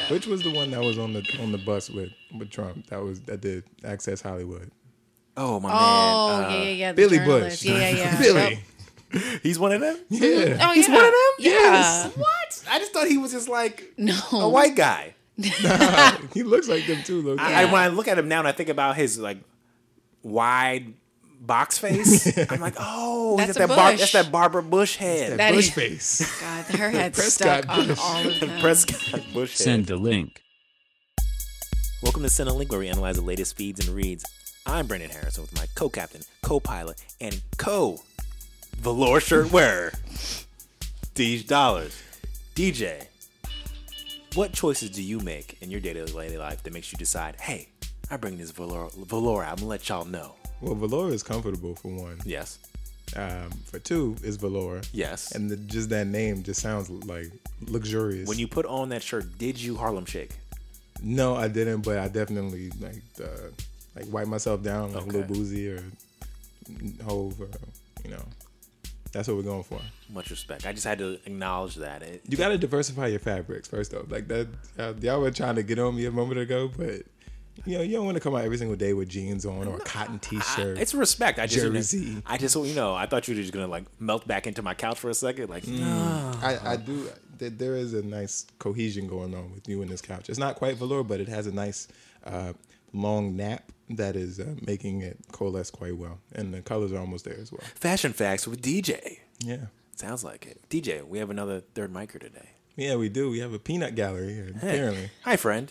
Which was the one that was on the bus with Trump? That did Access Hollywood. Oh my man. Yeah. Billy Bush. Yeah. Billy. He's one of them? Yeah. Oh, He's one of them? Yes. What? I just thought he was just like No. a white guy. He looks like them too, look. When I look at him now and I think about his like wide box face, I'm like, oh, That's he's a got Bush. that's that Barbara Bush head. That Bush is- face. God, her head's Prescott stuck on Bush. all of them. Prescott Bush head. Send a link. Welcome to Send a Link, where we analyze the latest feeds and reads. I'm Brandon Harrison with my co-captain, co-pilot, and velour shirt wearer, DJ Dollars. DJ, what choices do you make in your day-to-day life that makes you decide, hey, I bring this velour out, I'm gonna let y'all know? Well, velour is comfortable for one. Yes. For two is velour. Yes. And just that name just sounds like luxurious. When you put on that shirt, did you Harlem Shake? No, I didn't, but I definitely like wipe myself down like Okay. Lil Boozy or Hove or that's what we're going for. Much respect. I just had to acknowledge that. You got to diversify your fabrics first off. Like that, y'all were trying to get on me a moment ago, but you don't want to come out every single day with jeans on or a cotton t-shirt. It's respect. I Jersey. I thought you were just gonna like melt back into my couch for a second. Like, I do. There is a nice cohesion going on with you and this couch. It's not quite velour, but it has a nice long nap that is making it coalesce quite well, and the colors are almost there as well. Fashion facts with DJ. Yeah. Sounds like it. DJ, we have another third micer today. Yeah, we do. We have a peanut gallery here, apparently. Hi, friend.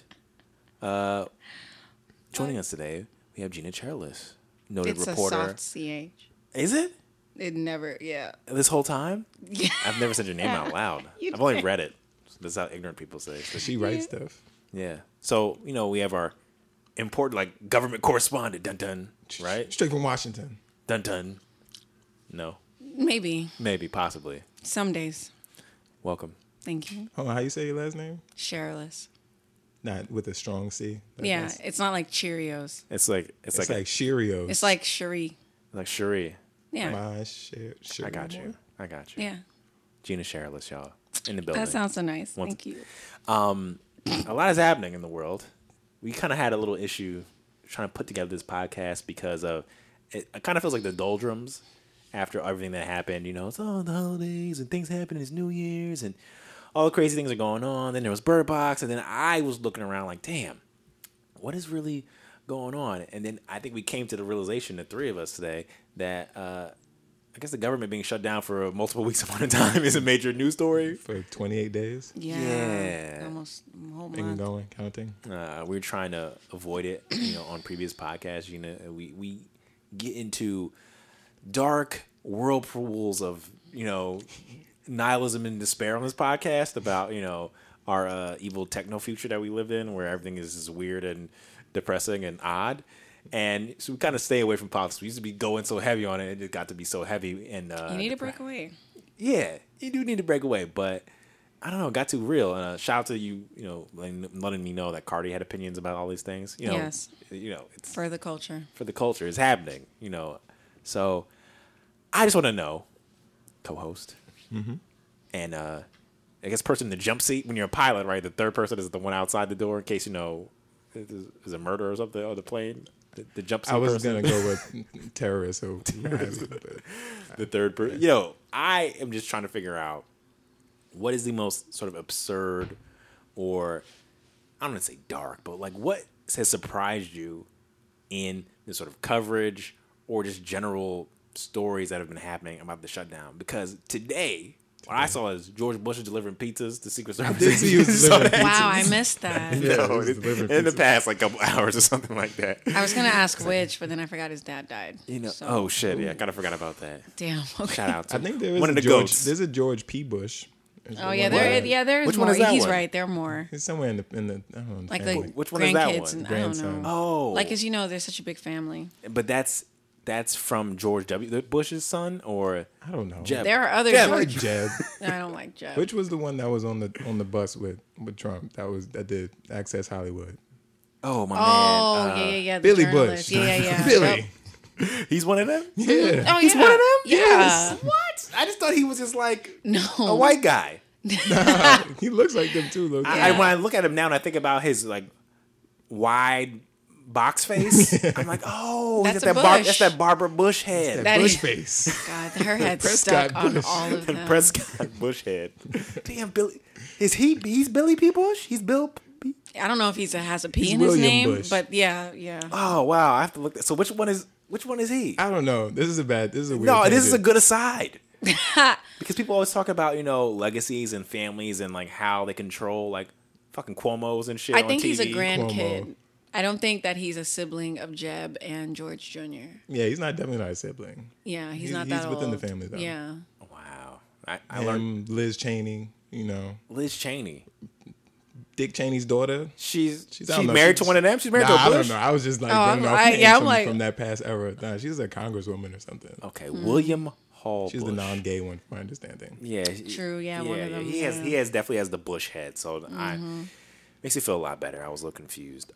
Joining us today, we have Gina Charles, noted It's reporter. a soft CH. Is it? It never, yeah. This whole time? Yeah. I've never said your name out loud. I've only read it. That's how ignorant people say it. She writes stuff. Yeah. So, we have our important, like, government correspondent, dun-dun, right? Straight from Washington. Dun-dun. No. Maybe. Maybe, possibly. Some days. Welcome. Thank you. Hold on, how you say your last name? Shareless. Not with a strong C. Yeah, it's not like Cheerios. It's like Cheerios. It's like Cherie. like Cherie. Yeah. My I got you. Yeah. Gina Charles, y'all, in the building. That sounds so nice. Thank you. A lot is happening in the world. We kind of had a little issue trying to put together this podcast because of it kind of feels like the doldrums after everything that happened. It's all the holidays and things happen. It's New Year's and all the crazy things are going on. Then there was Bird Box, and then I was looking around like, damn, what is really going on? And then I think we came to the realization, the three of us today, that I guess the government being shut down for multiple weeks upon a time is a major news story. For 28 days. Yeah. Almost a whole And month. going, counting. We're trying to avoid it, on previous podcasts. We get into dark whirlpools of, nihilism and despair on this podcast about, our evil techno future that we live in, where everything is just weird and depressing and odd. And so we kind of stay away from politics. We used to be going so heavy on it. It got to be so heavy. And You need to break away. Yeah, you do need to break away, but I don't know, it got too real. And shout out to you, letting me know that Cardi had opinions about all these things. Yes. It's For the culture. for the culture. It's happening, So I just want to know, co-host, and I guess person in the jump seat when you're a pilot, right? The third person is the one outside the door in case is a murder or something on the plane. The jump seat. I was person. going to go with terrorists. So The third person. I am just trying to figure out what is the most sort of absurd, or I don't want to say dark, but like what has surprised you in the sort of coverage or just general stories that have been happening about the shutdown? Because today, what I saw is George Bush is delivering pizzas to Secret Service. I did see he was delivering pizzas. Wow, I missed that. Yeah, he was delivering in the pizzas. past like couple hours or something like that. I was going to ask which, but then I forgot his dad died. So, Oh shit! Yeah, I kind of forgot about that. Damn. Okay. Shout out to I think there is one of the George. goats. There's a George P. Bush. Oh, yeah, there's Which more. one is that He's one? right. There are more. It's somewhere in the I don't know, Like family. the Which one is that grandkids one? and I don't Grandson. know. Oh, Like, as you know, there's such a big family. But that's from George W. Bush's son, or I don't know. Jeb. There are other Jeb. Like George. Jeb. I don't like Jeb. Which was the one that was on the bus with Trump? That did Access Hollywood. Oh my Oh, man, yeah. The Billy journalist. Bush. Yeah. Billy. He's one of them. Yeah. Oh, He's one of them. Yeah. What? I just thought he was just like No. a white guy. He looks like them too, look. When I look at him now and I think about his like wide box face, I'm like, oh, That's that's a that Bush. that's that Barbara Bush head. That Bush is- face. God, her head's Prescott stuck on Bush. all of The them. Prescott Bush head. Damn, Billy. Is he's Billy P. Bush? He's Bill P. I don't know if has a P He's in his William name, Bush. but yeah. Oh wow, I have to look. So which one is he? I don't know. This is a weird No, this is a tangent. good aside. Because people always talk about, legacies and families and like how they control like fucking Cuomo's and shit. I on think he's a TV. grandkid. I don't think that he's a sibling of Jeb and George Jr. Yeah, he's definitely not a sibling. Yeah, he's He- not he's that within the old. family, though. Yeah. Wow, I learned Liz Cheney, Liz Cheney. Dick Cheney's daughter. She's I don't know, married to one of them. She's married to I a don't Bush. know. I was just like Oh, running off I'm names like- from that past era. Nah, she's a congresswoman or something. Okay, William Hall. She's Bush. the non-gay one, from my understanding. Yeah, True, yeah, one of them, He has yeah. he has definitely has the Bush head, so makes me feel a lot better. I was a little confused.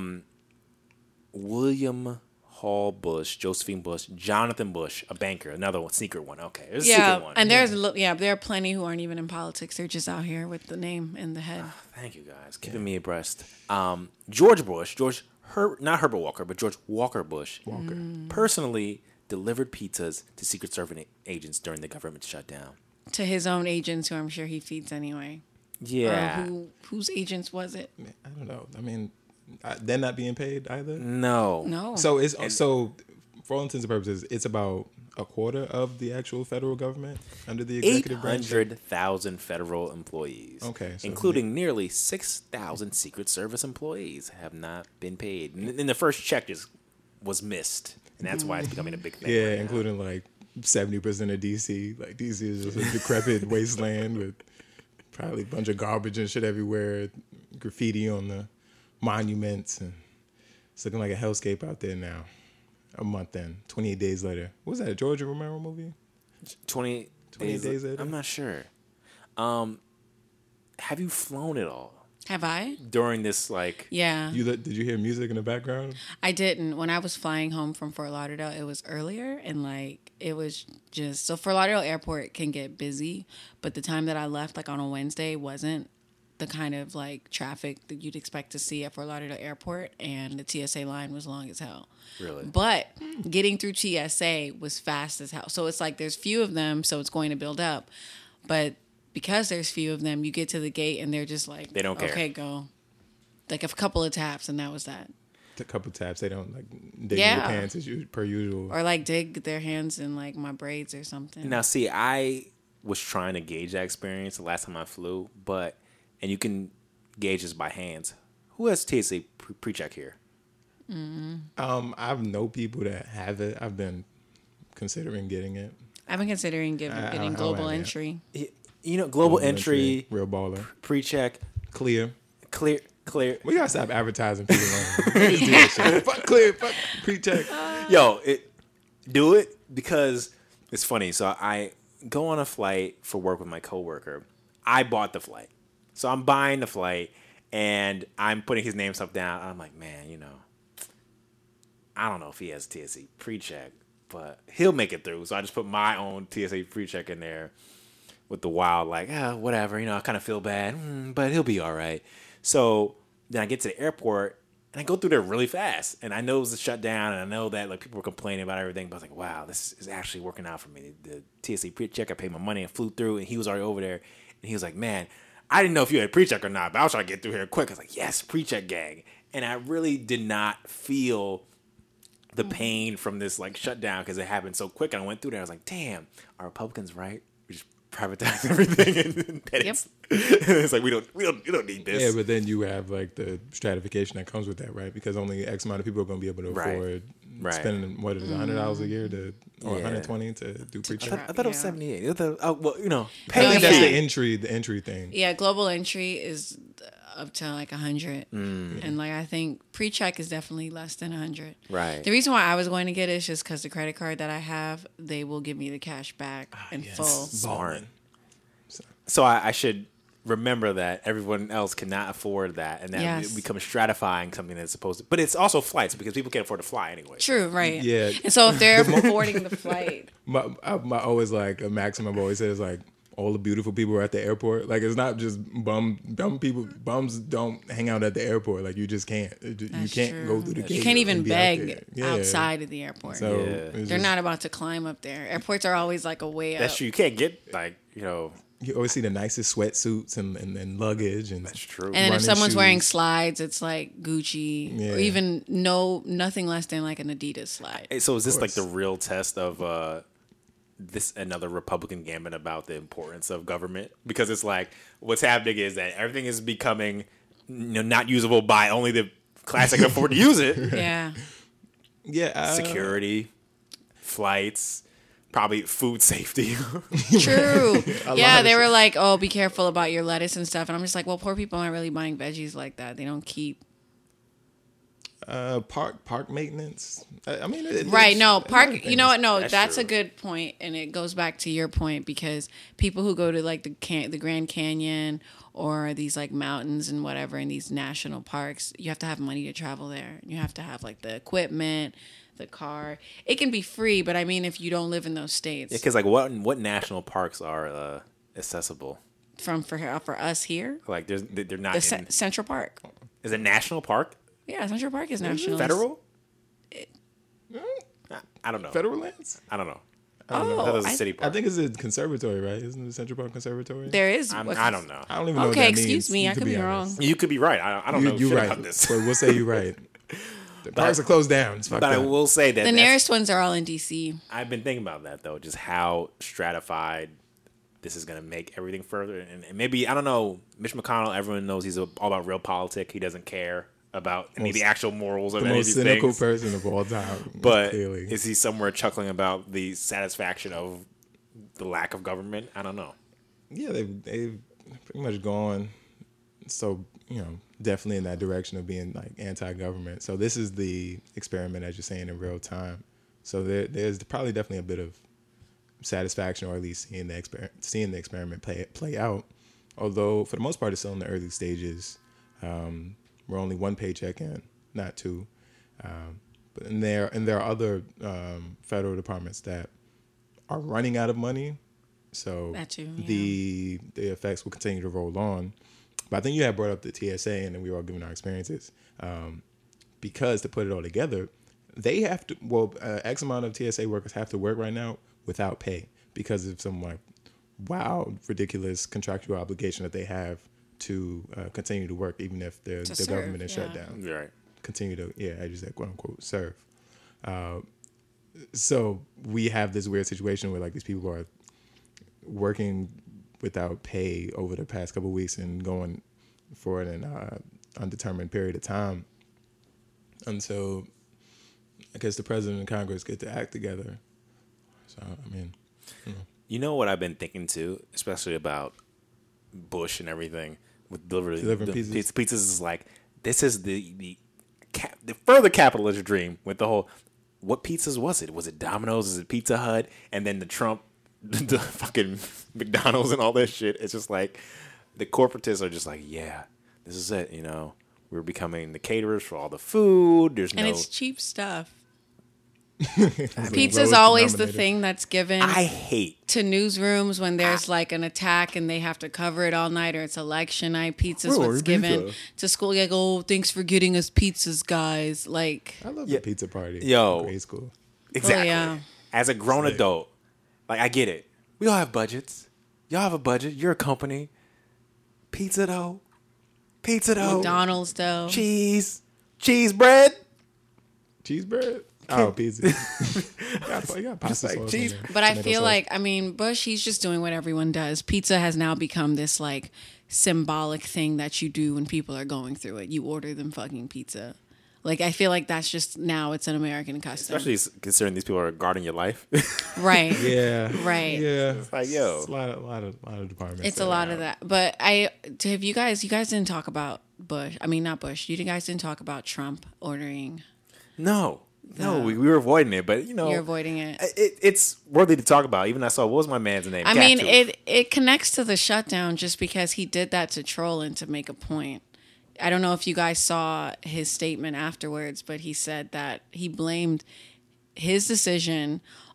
William Hall Bush, Josephine Bush, Jonathan Bush, a banker, another one, secret one. Okay, there's a Yeah, secret one. and there are plenty who aren't even in politics. They're just out here with the name in the head. Thank you guys, keeping me abreast. George Bush, not Herbert Walker, but George Walker Bush, personally delivered pizzas to Secret Service agents during the government shutdown. To his own agents, who I'm sure he feeds anyway. Yeah. Whose agents was it? I don't know. I mean, they're not being paid either. No. No. So for all intents and purposes, it's about a quarter of the actual federal government under the executive branch. 800,000 federal employees. Okay, so- including nearly 6,000 Secret Service employees have not been paid. And the first check was missed. And that's why it's becoming a big thing. Yeah, right now. including like 70% of DC. Like DC is just a decrepit wasteland with probably a bunch of garbage and shit everywhere, graffiti on the monuments, and it's looking like a hellscape out there now. A month in, 28 days later. What was that, a George Romero movie? 28 days later? I'm not sure. Have you flown at all Have I? during this, like... Yeah. Did you hear music in the background? I didn't. When I was flying home from Fort Lauderdale, it was earlier, and like it was just so Fort Lauderdale Airport can get busy, but the time that I left, like on a Wednesday, wasn't the kind of like traffic that you'd expect to see at Fort Lauderdale Airport, and the TSA line was long as hell. Really? But getting through TSA was fast as hell. So it's like there's few of them, so it's going to build up, but because there's few of them, you get to the gate and they're just like, They don't care. Okay, go. Like a couple of taps, and that was that. A couple taps. They don't like dig in Yeah. your pants per usual. Or like dig their hands in like my braids or something. Now, see, I was trying to gauge that experience the last time I flew, and you can gauge this by hands. Who has TSA pre-check here? I've know people that have it. I've been considering getting it. I've been considering getting global have it. entry. Global entry, real baller, pre-check, clear. clear. We gotta stop advertising people. We just do that shit. Fuck clear, fuck pre-check. Yo, do it because it's funny. So I go on a flight for work with my coworker. I bought the flight. So I'm buying the flight and I'm putting his name stuff down. I'm like, man, I don't know if he has TSA pre-check, but he'll make it through. So I just put my own TSA pre-check in there with the wild, like, whatever, I kind of feel bad, but he'll be all right. So then I get to the airport and I go through there really fast. And I know it was a shutdown and I know that like people were complaining about everything, but I was like, wow, this is actually working out for me. The TSA pre-check, I paid my money and flew through, and he was already over there. And he was like, man, I didn't know if you had pre-check or not, but I was trying to get through here quick. I was like, yes, pre-check gang. And I really did not feel the pain from this like shutdown because it happened so quick. And I went through there. I was like, damn, are Republicans right? We just privatize everything, and then it's like we don't need this. Yeah, but then you have like the stratification that comes with that, right? Because only X amount of people are going to be able to afford spending what is it, $100 a year or $120 to do pre-check. I thought it was 78. Pay I think that's the entry thing. Yeah, global entry is up to like 100, and like I think pre-check is definitely less than 100. Right. The reason why I was going to get it is just because the credit card that I have, they will give me the cash back in full. Smart. So I should remember that everyone else cannot afford that, and that it becomes stratifying something that's supposed to. But it's also flights because people can't afford to fly anyway. True, right? Yeah. And so if they're affording the flight, My always like a maximum I've always said is like all the beautiful people are at the airport. Like, it's not just dumb people. Bums don't hang out at the airport. Like, you just can't. You can't go through the gate. You can't even and be out beg there. outside of the airport. So Yeah. it's They're just- not about to climb up there. Airports are always like a way up. That's true. You can't get like You always see the nicest sweatsuits and luggage, and That's true. And then if running someone's wearing shoes. slides, it's like Gucci Yeah. or even nothing less than like an Adidas slide. Hey, so is this like course. the real test of this another Republican gambit about the importance of government? Because it's like what's happening is that everything is becoming not usable by only the class that can afford to use it. Yeah. yeah, Security, flights, probably food safety. True. Yeah, of they shit. were like, "Oh, be careful about your lettuce and stuff." And I'm just like, "Well, poor people aren't really buying veggies like that. They don't keep." park maintenance. I mean, Right, no, it's park. another You know what? No, That's that's true. a good point, and it goes back to your point because people who go to like the Grand Canyon or these like mountains and whatever in these national parks, you have to have money to travel there. You have to have like the equipment, the car. It can be free, but I mean, if you don't live in those states, Because like what national parks are accessible? for us here, Like they're not. the Central Park. Is it national park? Yeah, Central Park is national. Federal? I don't know. federal lands. I don't know. Oh, That was a I- city I park. think it's a conservatory, right? Isn't it Central Park Conservatory? There is. I don't know. I don't even know. Okay, what that excuse means. me, You I could be wrong. honest. You could be right. I don't know You're shit right. about this. But we'll say you're right. The parks are closed down. It's fucked But I up. will say that The nearest ones are all in DC. I've been thinking about that though, just how stratified this is going to make everything further. And maybe I don't know. Mitch McConnell, everyone knows he's all about real politics. He doesn't care about any of the actual morals of the any of most these cynical things. person of all time. But clearly, is he somewhere chuckling about the satisfaction of the lack of government? I don't know. yeah, they've pretty much gone. So definitely in that direction of being like anti-government. So this is the experiment, as you're saying, in real time. So there's probably definitely a bit of satisfaction, or at least seeing the experiment play out. Although for the most part, it's still in the early stages. We're only one paycheck in, not two. But there are other federal departments that are running out of money. So That too, yeah. the effects will continue to roll on. But I think you had brought up the TSA, and then we were all giving our experiences. Because to put it all together, they have to. Well, X amount of TSA workers have to work right now without pay because of some like wild, ridiculous contractual obligation that they have to continue to work, even if the serve, government is shut yeah. down. Right. Continue to, as you said, quote unquote, serve. So we have this weird situation where like these people are working without pay over the past couple of weeks and going for an undetermined period of time until I guess the president and Congress get to act together. So I mean, You know what I've been thinking too, especially about Bush and everything with delivering pizzas. pizzas is like this is the further capitalist dream with the whole. What pizzas was it? Was it Domino's? Is it Pizza Hut? And then the Trump, the fucking McDonald's and all that shit. It's just like the corporatists are just like, yeah, this is it. We're becoming the caterers for all the food. There's And no. it's cheap stuff. it's Pizza's lowest always the denominator. thing that's given I hate. to newsrooms when there's like an attack and they have to cover it all night or it's election night. Pizza's Where what's are given pizza? to school. Like, oh, thanks for getting us pizzas, guys. Like, I love the pizza party. Yo. in grade school. Exactly. yeah. As a grown Sick. adult, like I get it. We all have budgets. Y'all have a budget. You're a company. Pizza though. McDonald's though. Cheese bread. Cheese bread. Oh, pizza. you got pasta like sauce cheese. in there. But I Tomato feel sauce. like, I mean, Bush, he's just doing what everyone does. Pizza has now become this like symbolic thing that you do when people are going through it. You order them fucking pizza. Like, I feel like that's just now it's an American custom. Especially considering these people are guarding your life. Right. Yeah. Right. Yeah. like, yo. It's a lot of departments. It's a lot of that. But have you guys didn't talk about Bush. I mean, not Bush. You guys didn't talk about Trump ordering. No, we were avoiding it, but You're avoiding it. It's worthy to talk about. Even I saw what was my man's name? I mean, Cactus. it connects to the shutdown just because he did that to troll and to make a point. I don't know if you guys saw his statement afterwards, but he said that he blamed his decision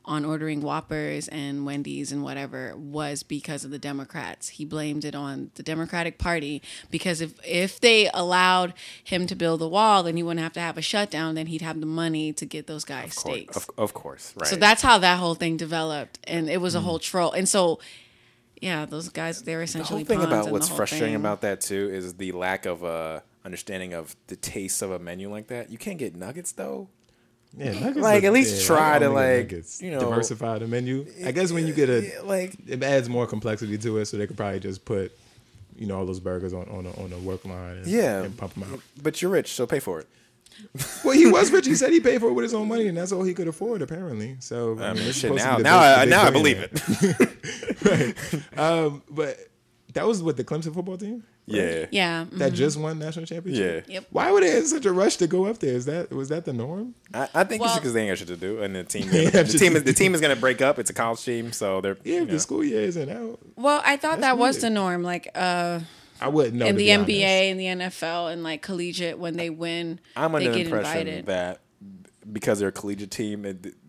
on ordering Whoppers and Wendy's and whatever was because of the Democrats. He blamed it on the Democratic Party because if they allowed him to build the wall, then he wouldn't have to have a shutdown. Then he'd have the money to get those guys steaks. Of course, right. So that's how that whole thing developed, and it was a whole troll. And so, yeah, those guys, they were The essentially whole thing pawns about in what's the whole frustrating thing. about that too is the lack of understanding of the taste of a menu like that. You can't get nuggets though. Yeah, nuggets Like, are- at least yeah, try I to, only get like, nuggets. you know, diversify the menu. I guess when you get like it adds more complexity to it, so they could probably just put, all those burgers on a work line and pump them out. But you're rich, so pay for it. Well, he was rich. He said he paid for it with his own money, and that's all he could afford, apparently. So I mean, it's shit, supposed to now be the I big believe billionaire. it. But that was what the Clemson football team. Yeah. Yeah. That just won national championship. Yeah. Yep. Why were they in such a rush to go up there? Was that the norm? I think it's Well- because they ain't got shit to do, and the team Yeah, the team is going to break up. It's a college team, so they're Yeah, if the school year isn't out, Well, I thought That's that was weird. the norm. Like, I wouldn't know. in to the be honest. NBA and the NFL and like collegiate, when they win, I'm they under the get impression invited. that because they're a collegiate team,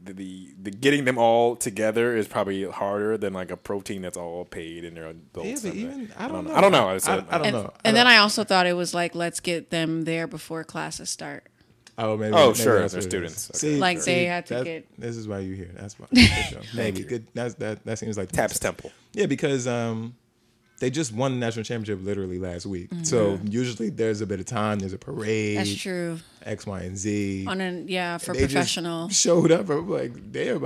the getting them all together is probably harder than like a pro team that's all paid and they're adults. Yeah, but and even I don't know. I don't know. I don't And, know. and then I also thought it was like, let's get them there before classes start. Oh, maybe. Oh, maybe sure, that's they're what it is. students. Okay. See, Like, see, they had to that- get- This is why you here. That's why. For sure. Maybe you. good. That seems like the Taps makes sense. Temple. Yeah, because they just won the national championship literally last week. So usually there's a bit of time. There's a parade. That's true. X, Y, and Z. For They just professional. showed up. I'm like, damn,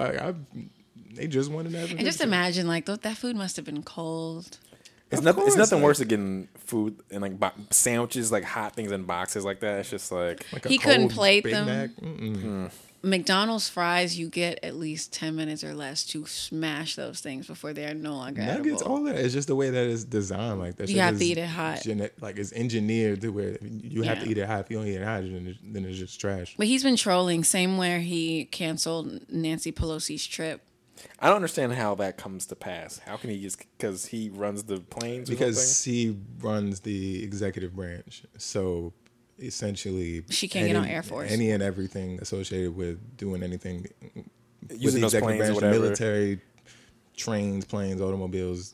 they just won the national And just championship. imagine, like, that food must have been cold. It's Of nothing. It's course, nothing like- worse than getting food and like sandwiches, like hot things in boxes like that. It's just like Like a He couldn't cold plate Big them. Mac. Mm-mm. McDonald's fries, you get at least 10 minutes or less to smash those things before they are no longer Nuggets, edible. all that. It's just the way that it's designed. Like that. You shit have is to eat it hot. Like it's engineered to where you have Yeah. to eat it hot. If you don't eat it hot, then it's just trash. But he's been trolling, same where he canceled Nancy Pelosi's trip. I don't understand how that comes to pass. How can he just because he runs the planes? Or Because he runs the executive branch, so essentially She can't get on Air Force. Any and everything associated with doing anything with Using the those executive planes or branch, whatever. military, trains, planes, automobiles.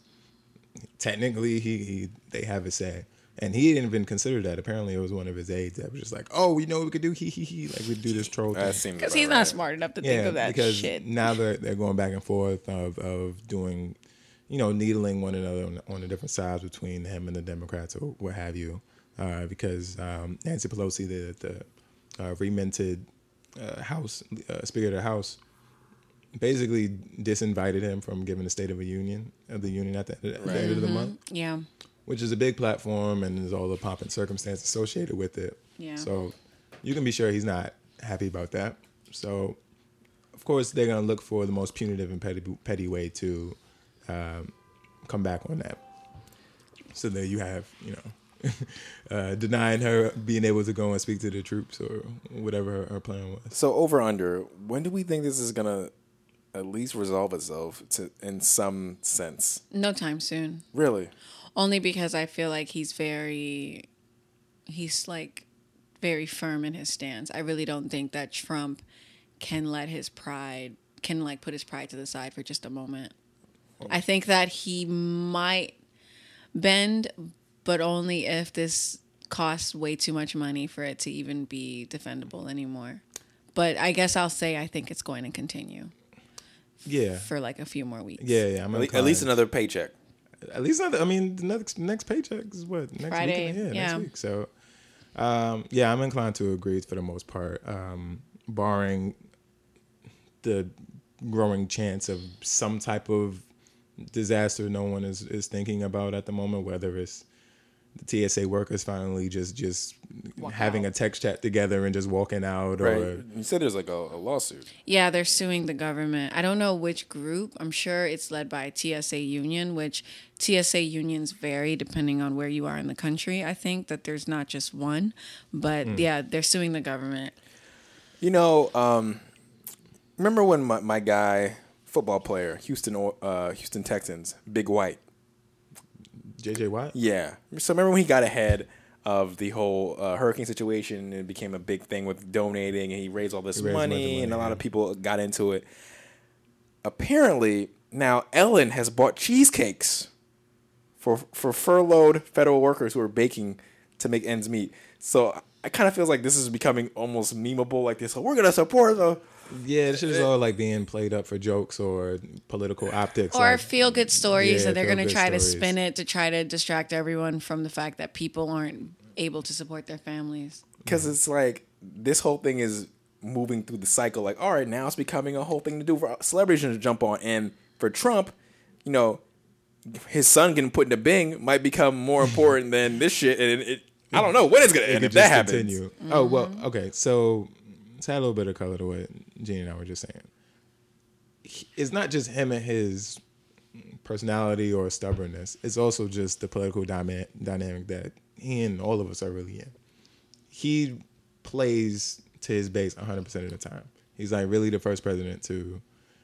Technically, they have a say. And he didn't even consider that. Apparently, it was one of his aides that was just like, "Oh, we know what we could do. He. Like we do this troll thing." That seems Because about he's not right. smart enough to think of that because shit. now they're going back and forth of doing, needling one another on the different sides between him and the Democrats or what have you. Because Nancy Pelosi, the reminted House Speaker of the House, basically disinvited him from giving the State of the Union at the end of the month, Yeah. which is a big platform and there's all the pomp and circumstance associated with it. Yeah. So you can be sure he's not happy about that. So, of course, they're going to look for the most punitive and petty way to come back on that. So there you have, denying her being able to go and speak to the troops or whatever her plan was. So over under, when do we think this is gonna at least resolve itself in some sense? No time soon. Really? Only because I feel like he's like very firm in his stance. I really don't think that Trump can put his pride to the side for just a moment. I think that he might bend, but only if this costs way too much money for it to even be defendable anymore. But I guess I'll say I think it's going to continue Yeah. for like a few more weeks. Yeah. I'm At inclined. least another paycheck. At least not. I mean, the next paycheck is what next Friday, weekend? yeah. Next week. So, I'm inclined to agree for the most part, barring the growing chance of some type of disaster no one is thinking about at the moment. Whether it's the TSA workers finally just having out. a text chat together and just walking out, Right. or You said there's like a lawsuit. Yeah, they're suing the government. I don't know which group. I'm sure it's led by TSA Union, which TSA unions vary depending on where you are in the country. I think that there's not just one, but yeah, they're suing the government. Remember when my guy, football player, Houston Texans, Big White? JJ Watt. Yeah. So remember when he got ahead of the whole hurricane situation and it became a big thing with donating and he raised all this He raised a bunch of money and a money, lot yeah. of people got into it. apparently now Ellen has bought cheesecakes for furloughed federal workers who are baking to make ends meet. So I kind of feels like this is becoming almost memeable, like this. So we're gonna support the. Yeah, this shit is all like being played up for jokes or political optics. Or like, feel good stories yeah, that they're going to feel-good try to stories. spin it to try to distract everyone from the fact that people aren't able to support their families. Because it's like this whole thing is moving through the cycle. Like, all right, now it's becoming a whole thing to do for celebrities to jump on. And for Trump, you know, his son getting put into Bing might become more important than this shit. And I don't know when it's going to It end could if that just happens. continue. Oh, well, okay. So let's add a little bit of color to what Jeannie and I were just saying. It's not just him and his personality or stubbornness. It's also just the political dynamic that he and all of us are really in. He plays to his base 100% of the time. He's like really the first president to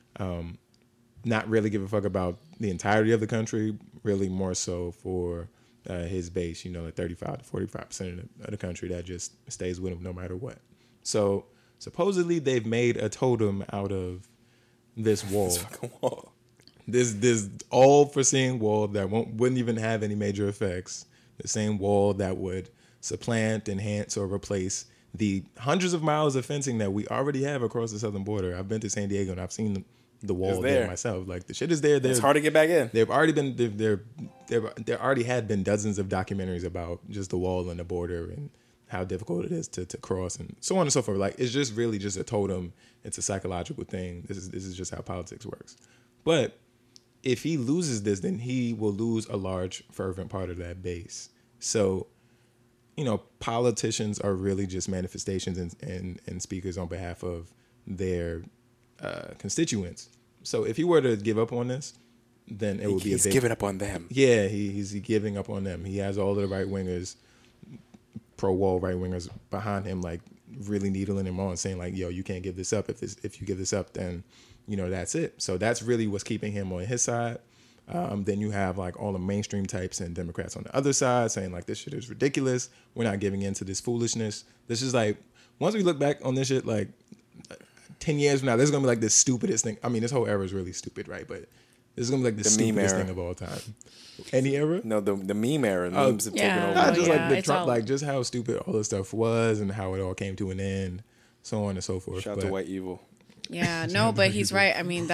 not really give a fuck about the entirety of the country, really more so for his base, you know, like 35 to 45% of the country that just stays with him no matter what. So supposedly they've made a totem out of this wall. This fucking wall. This all foreseeing wall that wouldn't even have any major effects. The same wall that would supplant, enhance, or replace the hundreds of miles of fencing that we already have across the southern border. I've been to San Diego and I've seen the wall there myself. Like the shit is there. It's hard to get back in. They've already been there already had been dozens of documentaries about just the wall and the border and how difficult it is to cross and so on and so forth. Like it's just really just a totem. It's a psychological thing. This is just how politics works. But if he loses this, then he will lose a large fervent part of that base. So, you know, politicians are really just manifestations and speakers on behalf of their constituents. So if he were to give up on this, then it would be He's giving up on them. Yeah, he's giving up on them. He has all of the right wingers, pro-wall right wingers behind him, like really needling him on, saying like, "Yo, you can't give this up. If you give this up, then you know that's it." So that's really what's keeping him on his side. Then you have like all the mainstream types and Democrats on the other side saying like, "This shit is ridiculous. We're not giving in to this foolishness." This is like, once we look back on this shit, like 10 years from now, this is gonna be like the stupidest thing. I mean, this whole era is really stupid, right? But this is gonna be like the stupidest thing of all time. Any era? No, the meme era. Memes have taken over. Not just yeah, like the it's Trump, all- like just how stupid all this stuff was and how it all came to an end, so on and so forth. Shout out to White Evil. Yeah, no, but he's right. I mean,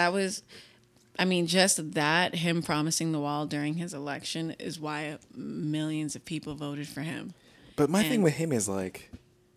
just that, him promising the wall during his election is why millions of people voted for him. But my thing with him is like,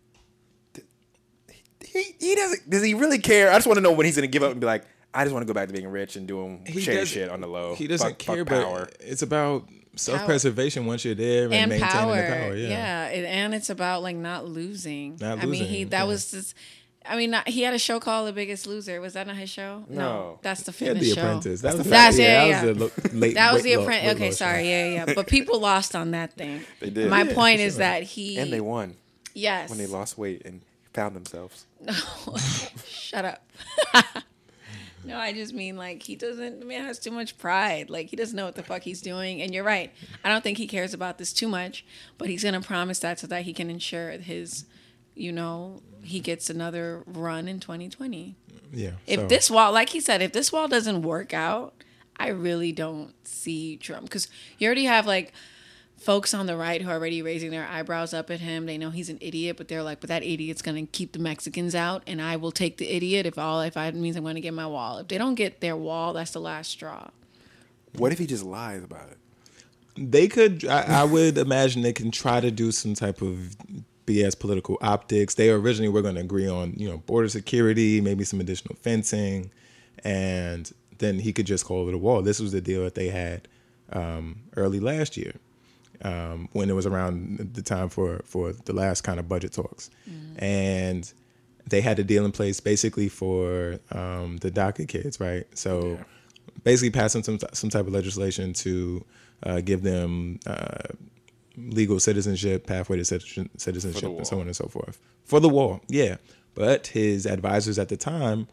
he doesn't. Does he really care? I just want to know when he's going to give up and be like, I just want to go back to being rich and doing shady shit on the low. He doesn't care, power. but it's about self-preservation once you're there and maintaining power. the power. Yeah. And it's about like not losing. Not I mean, losing, was just. I mean, he had a show called The Biggest Loser. Was that not his show? No. That's the He had fitness The show. Apprentice. That was That's that was the late. That was The weight Apprentice. Okay, loss sorry. show. Yeah. But people lost on that thing. They did. My Yeah, point is that he. And they won Yes. when they lost weight and found themselves. Shut up. No, I just mean like the man has too much pride. Like he doesn't know what the fuck he's doing. And you're right. I don't think he cares about this too much, but he's going to promise that so that he can ensure his, he gets another run in 2020. Yeah. If this wall, like he said, if this wall doesn't work out, I really don't see Trump. Because you already have like folks on the right who are already raising their eyebrows up at him. They know he's an idiot, but they're like, but that idiot's going to keep the Mexicans out, and I will take the idiot if it means I'm going to get my wall. If they don't get their wall, that's the last straw. What if he just lies about it? They could. I would imagine they can try to do some type of BS political optics. They originally were going to agree on, border security, maybe some additional fencing, and then he could just call it a wall. This was the deal that they had early last year. When it was around the time for the last kind of budget talks. Mm-hmm. And they had a deal in place basically for the DACA kids, right? So basically passing some type of legislation to give them legal citizenship, pathway to citizenship, and so on and so forth. For the wall, yeah. But his advisors at the time,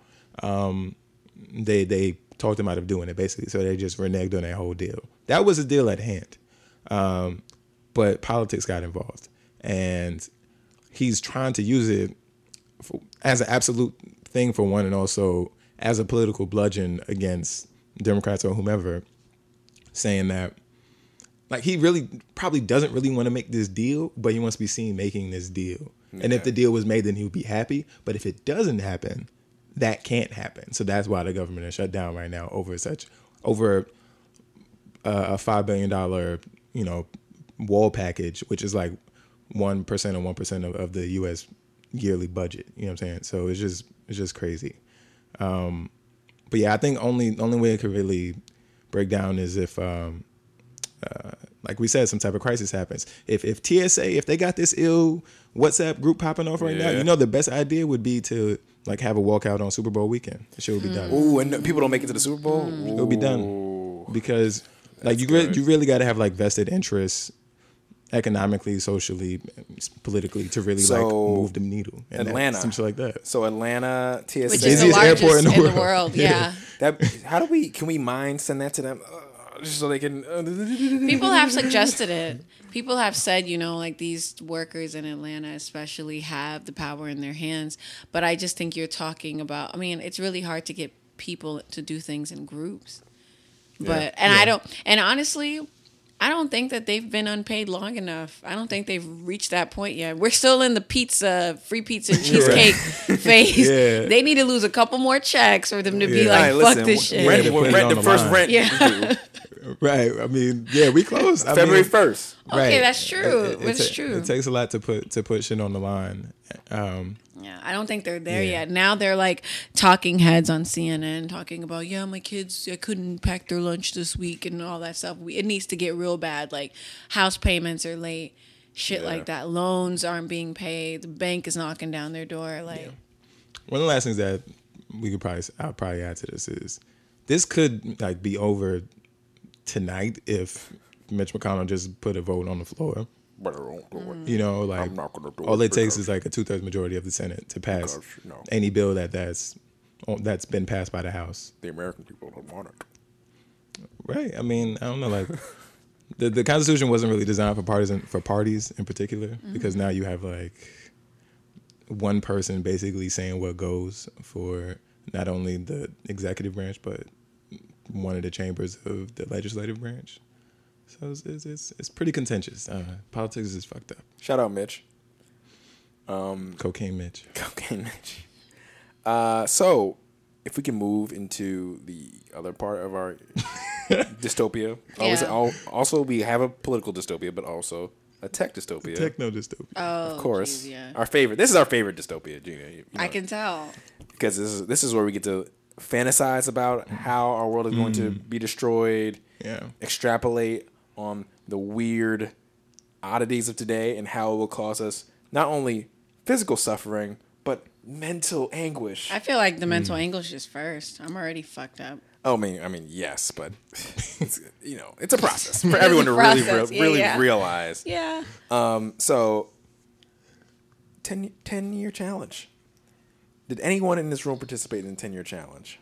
they talked him out of doing it, basically. So they just reneged on that whole deal. That was a deal at hand. But politics got involved, and he's trying to use it as an absolute thing for one, and also as a political bludgeon against Democrats or whomever, saying that like he really probably doesn't really want to make this deal, but he wants to be seen making this deal. Yeah. And if the deal was made, then he would be happy. But if it doesn't happen, that can't happen. So that's why the government is shut down right now over a $5 billion, wall package, which is like 1% or 1% of the U.S. yearly budget. You know what I'm saying? So it's just crazy. But yeah, I think only way it could really break down is if, like we said, some type of crisis happens. If TSA, if they got this ill WhatsApp group popping off right now, the best idea would be to like have a walkout on Super Bowl weekend. The shit would be done. Ooh, and people don't make it to the Super Bowl? It'll be done because like you really got to have like vested interests economically, socially, politically to really like move the needle. And Atlanta, some shit like that. So Atlanta, TSA, which is the largest airport in the world. Yeah. Can we send that to them? Just so they can. People have suggested it. People have said, like these workers in Atlanta especially have the power in their hands. But I just think you're talking about, it's really hard to get people to do things in groups. But, and honestly, I don't think that they've been unpaid long enough. I don't think they've reached that point yet. We're still in the free pizza and cheesecake phase. Yeah. They need to lose a couple more checks for them to be like, fuck this shit. Rent the first rent. Yeah. Right. We closed. February 1st. Okay, right. That's true. It's true. It takes a lot to put shit on the line. Yeah, I don't think they're there yet. Now they're like talking heads on CNN talking about, my kids, I couldn't pack their lunch this week and all that stuff. It needs to get real bad. Like house payments are late, shit like that. Loans aren't being paid. The bank is knocking down their door. Like one of the last things that I'll probably add to this could like be over tonight if Mitch McConnell just put a vote on the floor. I'm not gonna do all it takes is like a 2/3 majority of the Senate to pass any bill that's been passed by the House. The American people don't want it. Right. I don't know. Like the Constitution wasn't really designed for parties in particular, because now you have like one person basically saying what goes for not only the executive branch but one of the chambers of the legislative branch. So it's pretty contentious. Politics is fucked up. Shout out Mitch. Cocaine Mitch. So if we can move into the other part of our dystopia. Also, we have a political dystopia, but also a tech dystopia. Techno dystopia. Oh, of course. Geez, yeah. Our favorite. This is our favorite dystopia, Gina. I can tell. Because this is where we get to fantasize about how our world is going to be destroyed. Yeah. Extrapolate on the weird oddities of today and how it will cause us not only physical suffering but mental anguish. I feel like the mental anguish is first. I'm already fucked up. Oh, yes, but it's a process for everyone to really realize. Yeah. So 10-year challenge. Did anyone in this room participate in the 10-year challenge?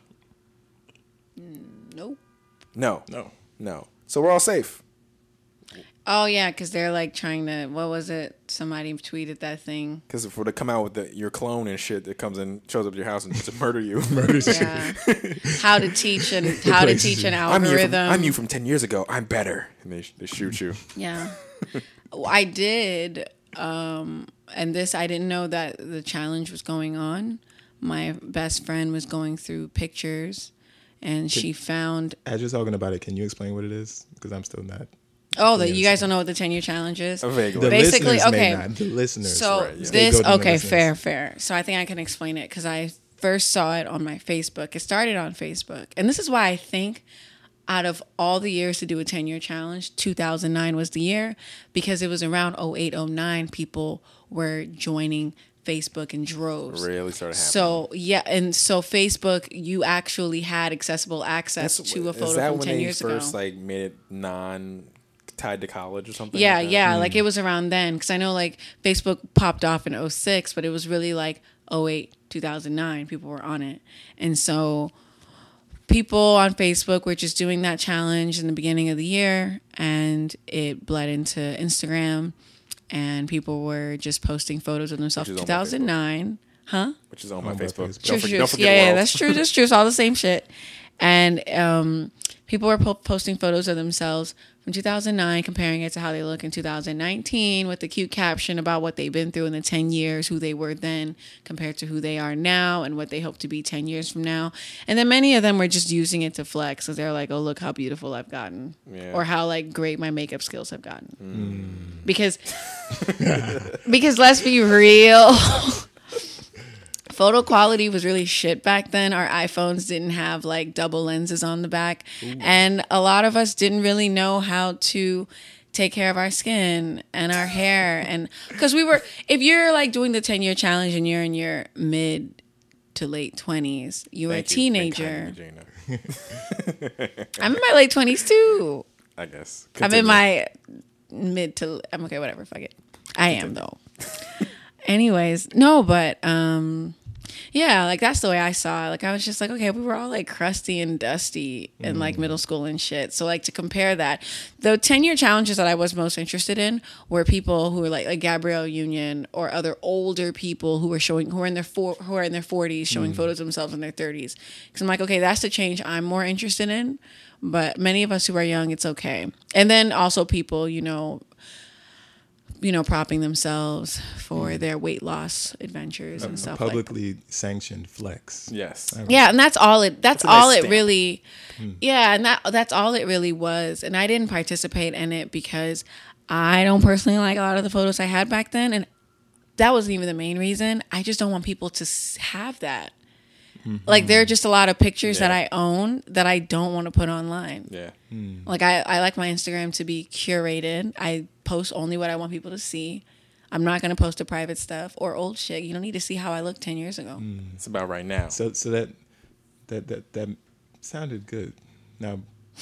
Nope. No. So we're all safe. Oh, yeah, because they're like trying to, what was it? Somebody tweeted that thing. Because if we're to come out with your clone and shit that comes in, shows up at your house and to murder you. Yeah. How to teach an algorithm. I'm you from 10 years ago. I'm better. And they shoot you. Yeah. I did. And this, I didn't know that the challenge was going on. My best friend was going through pictures and she found. As you're talking about it, can you explain what it is? Because I'm still not. Oh, you guys don't know what the 10-year challenge is? Vaguely. Basically, okay. The listeners. So right, yeah. Fair. So I think I can explain it because I first saw it on my Facebook. It started on Facebook. And this is why I think out of all the years to do a 10-year challenge, 2009 was the year, because it was around 08, 09 people were joining Facebook in droves. Really started happening. So, yeah, and so Facebook, you actually had accessible access to a photo from 10 years ago. Is that when they first made it non-tied to college or something? Yeah, like it was around then, because I know like Facebook popped off in 06, but it was really like 08, 2009, people were on it. And so people on Facebook were just doing that challenge in the beginning of the year, and it bled into Instagram, and people were just posting photos of themselves. 2009. which is owned by Owned by Facebook. Facebook. True, true. Don't forget Yeah, World. that's true. That's true. It's all the same shit. And people were posting photos of themselves from 2009, comparing it to how they look in 2019 with the cute caption about what they've been through in the 10 years, who they were then compared to who they are now, and what they hope to be 10 years from now. And then many of them were just using it to flex because they're like, oh, look how beautiful I've gotten. Yeah. Or how like great my makeup skills have gotten. Because let's be real. Photo quality was really shit back then. Our iPhones didn't have like double lenses on the back. And a lot of us didn't really know how to take care of our skin and our hair. And because if you're like doing the 10-year challenge and you're in your mid to late 20s, you were a teenager. I'm in my late 20s too. I guess. I'm in my I'm okay, whatever, fuck it. I am though. Anyways, no, but yeah, like that's the way I saw it. Like I was just like, okay, we were all like crusty and dusty in like middle school and shit. So like to compare that, the 10-year challenges that I was most interested in were people who were like Gabrielle Union or other older people who are in their 40s showing photos of themselves in their 30s. Because I'm like, okay, that's the change I'm more interested in. But many of us who are young, it's okay. And then also people, propping themselves for their weight loss adventures and stuff like that. Publicly sanctioned flex. Yes. Yeah, and that's all it. That's a nice all it stamp. really. Yeah, and that's all it really was. And I didn't participate in it because I don't personally like a lot of the photos I had back then, and that wasn't even the main reason. I just don't want people to have that. Like there are just a lot of pictures that I own that I don't want to put online. Yeah. Like I like my Instagram to be curated. I post only what I want people to see. I'm not going to post the private stuff or old shit. You don't need to see how I looked 10 years ago. It's about right now. So that sounded good. Now,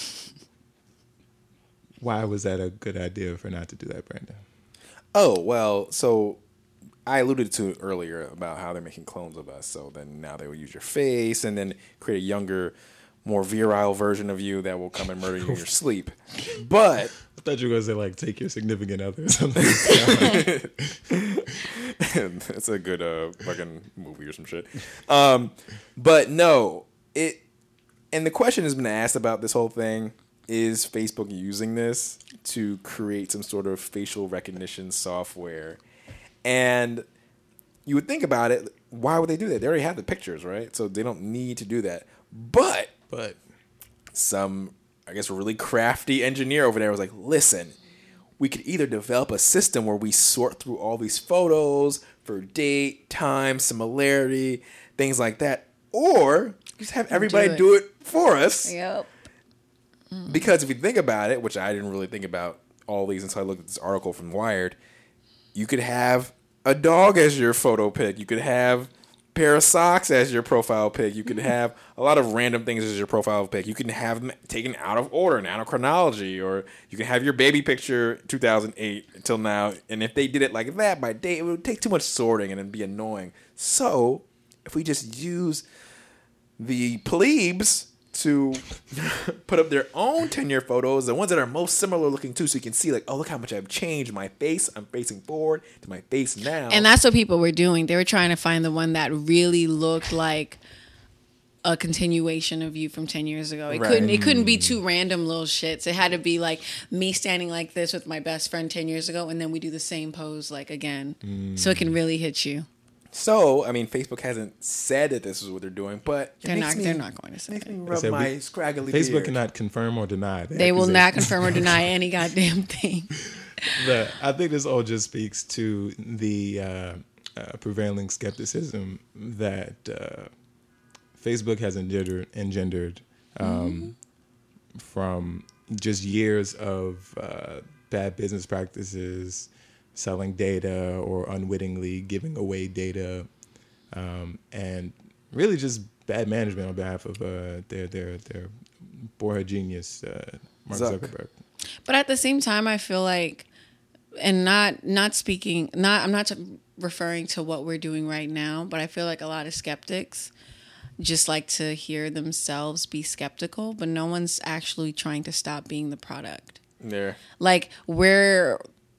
why was that a good idea for not to do that, Brandon? Oh, well, so I alluded to it earlier about how they're making clones of us. So then now they will use your face and then create a younger, more virile version of you that will come and murder you in your sleep. But I thought you were going to say, like, take your significant other or something. it's a good fucking movie or some shit. But no, and the question has been asked about this whole thing. Is Facebook using this to create some sort of facial recognition software? And you would think about it, why would they do that? They already have the pictures, right? So they don't need to do that. But some, I guess, really crafty engineer over there was like, listen, we could either develop a system where we sort through all these photos for date, time, similarity, things like that, or just have everybody do it for us. Yep. Because if you think about it, which I didn't really think about all these until I looked at this article from Wired, you could have a dog as your photo pic. You could have a pair of socks as your profile pic. You could have a lot of random things as your profile pic. You can have them taken out of order and out of chronology, or you can have your baby picture 2008 until now. And if they did it like that by date, it would take too much sorting and it'd be annoying. So if we just use the plebes to put up their own 10-year photos, the ones that are most similar looking too, so you can see like, oh, look how much I've changed my face. I'm facing forward to my face now. And that's what people were doing. They were trying to find the one that really looked like a continuation of you from 10 years ago. It couldn't be two random little shits. It had to be like me standing like this with my best friend 10 years ago, and then we do the same pose like again. So it can really hit you. So, I mean, Facebook hasn't said that this is what they're doing, but they're not going to say makes me it. rub my scraggly Facebook beard. cannot confirm or deny that. They will not confirm or deny any goddamn thing. I think this all just speaks to the prevailing skepticism that Facebook has engendered from just years of bad business practices, selling data or unwittingly giving away data, and really just bad management on behalf of their boyhood genius, Mark Zuckerberg. But at the same time, I feel like, and I'm not referring to what we're doing right now, but I feel like a lot of skeptics just like to hear themselves be skeptical, but no one's actually trying to stop being the product. There. Like we're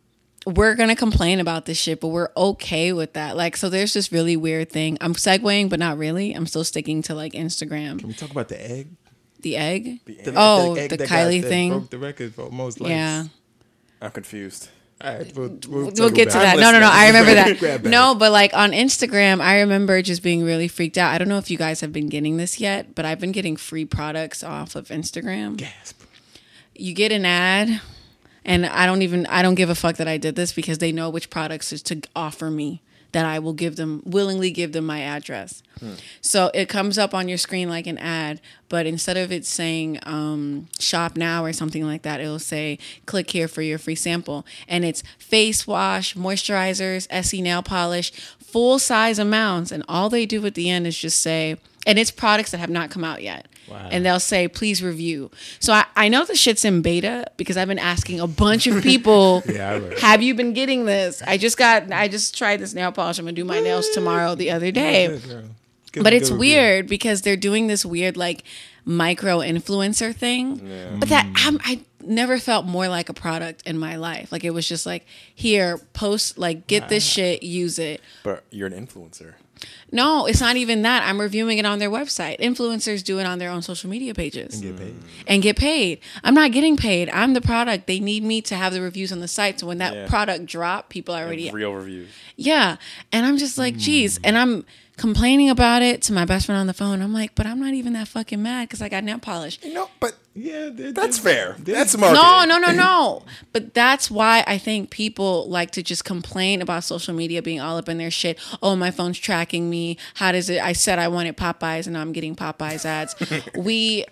we're going to complain about this shit, but we're okay with that. Like, so there's this really weird thing. I'm segueing, but not really. I'm still sticking to like Instagram. Can we talk about the egg? The egg? The egg. Oh, egg the that Kylie that thing. broke the record for most likes. Yeah. I'm confused. All right, we'll We'll get to that. I'm No. listening. I remember Grab that. that. No, but like on Instagram, I remember just being really freaked out. I don't know if you guys have been getting this yet, but I've been getting free products off of Instagram. Gasp. You get an ad, and I don't give a fuck that I did this because they know which products is to offer me that I will willingly give them my address. So it comes up on your screen like an ad, but instead of it saying shop now or something like that, it'll say click here for your free sample. And it's face wash, moisturizers, SE nail polish, full size amounts. And all they do at the end is just say, and it's products that have not come out yet. Wow. And they'll say, please review. So I know the shit's in beta because I've been asking a bunch of people, Yeah, I read. have you been getting this? I just tried this nail polish. I'm going to do my nails tomorrow the other day. Good, girl. Give But a it's good review. weird because they're doing this weird like micro influencer thing. But that I never felt more like a product in my life. Like it was just like, here, post, like get this shit, use it. But you're an influencer. No, it's not even that. I'm reviewing it on their website. Influencers do it on their own social media pages Get paid. and get paid. I'm not getting paid. I'm the product. They need me to have the reviews on the site. So when that Yeah. product drop, people already Real reviews. yeah. And I'm just like, geez. And I'm complaining about it to my best friend on the phone. I'm like, but I'm not even that fucking mad because I got nail polish. No, but Yeah, that's fair. they're- That's marketing. No. But that's why I think people like to just complain about social media being all up in their shit. Oh, my phone's tracking me. How does it? I said I wanted Popeyes and now I'm getting Popeyes ads. we're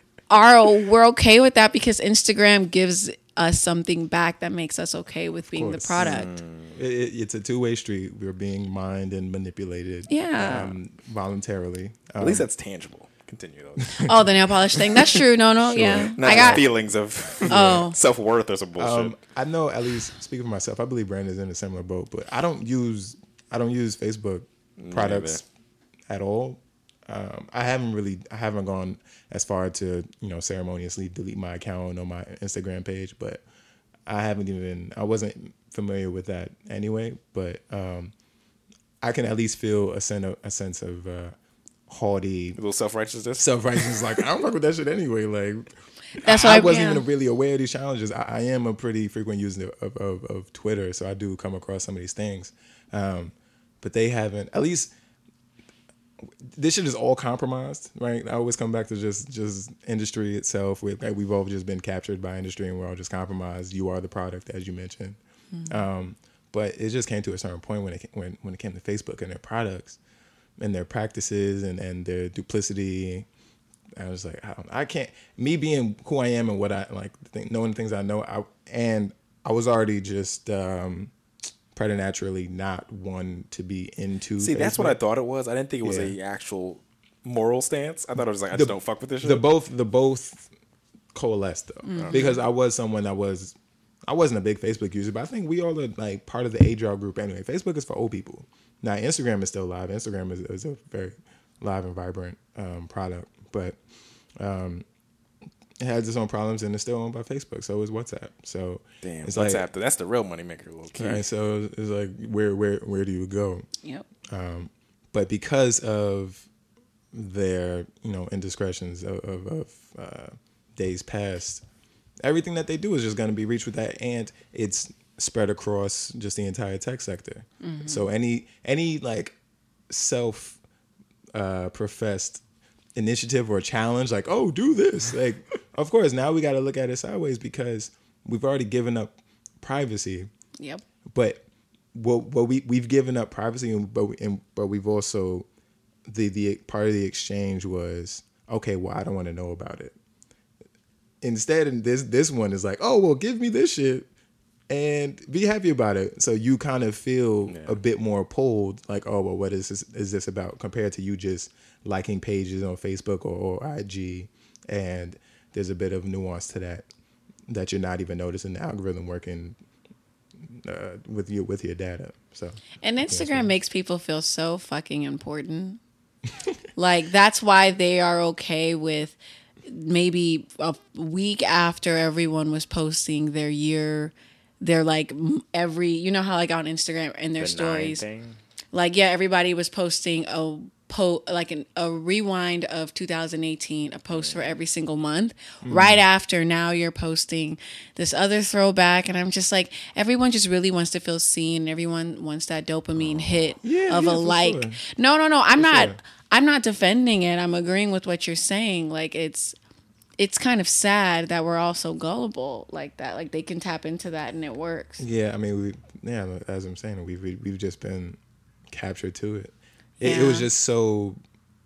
okay with that because Instagram gives us something back that makes us okay with being the course. product. It's a two-way street. We're being mined and manipulated. Yeah. Voluntarily. At least that's tangible. Continue though. Oh, the nail polish thing. That's true. No, yeah. Not I just got feelings of Oh. self-worth or some bullshit. I know, at least speaking for myself, I believe Brandon's in a similar boat, but I don't use Facebook products at all. I haven't gone as far to, ceremoniously delete my account on my Instagram page, but I wasn't familiar with that anyway, but I can at least feel a sense of haughty A little self-righteousness. self-righteous. Like, I don't fuck with that shit anyway. Like, That's I why wasn't even really aware of these challenges. I am a pretty frequent user of Twitter, so I do come across some of these things. But they haven't, at least this shit is all compromised, right? I always come back to just industry itself. We've all just been captured by industry and we're all just compromised. You are the product, as you mentioned. But it just came to a certain point when it came to Facebook and their products and their practices and their duplicity. I was like, I can't. Me being who I am and what I like, knowing the things I know, I was already just preternaturally not one to be into. See, that's Facebook. what I thought it was. I didn't think it was Yeah. a actual moral stance. I thought it was like, I just don't fuck with this shit. The both coalesced though, because I was someone that I wasn't a big Facebook user, but I think we all are like part of the age out group anyway. Facebook is for old people. Now Instagram is still live. Instagram is a very live and vibrant product, but it has its own problems and it's still owned by Facebook. So is WhatsApp. So Damn, it's WhatsApp. like, That's the real moneymaker. Little kid. right, so it's like where do you go? Yep. But because of their indiscretions of days past, everything that they do is just going to be reached with that, and it's spread across just the entire tech sector. So any like self professed initiative or challenge, like, oh, do this, like, of course now we got to look at it sideways because we've already given up privacy. Yep. But we've given up privacy, but we've also the part of the exchange was, okay, well, I don't want to know about it. Instead, this one is like, oh, well, give me this shit and be happy about it. So you kind of feel a bit more pulled, like, oh, well, what is this about, compared to you just liking pages on Facebook or IG, and there's a bit of nuance to that you're not even noticing the algorithm working with your data. So, And Instagram makes people feel so fucking important. Like, that's why they are okay with maybe a week after everyone was posting their year they're like every, you know how like on Instagram in their The stories, 9 thing. like yeah, everybody was posting a rewind of 2018, a post for every single month. Right after, now you're posting this other throwback, and I'm just like, everyone just really wants to feel seen. Everyone wants that dopamine hit of a like. Sure. No, I'm not. Sure. I'm not defending it. I'm agreeing with what you're saying. Like it's kind of sad that we're all so gullible like that. Like they can tap into that and it works. Yeah, I mean, as I'm saying, we've just been captured to it. It was just so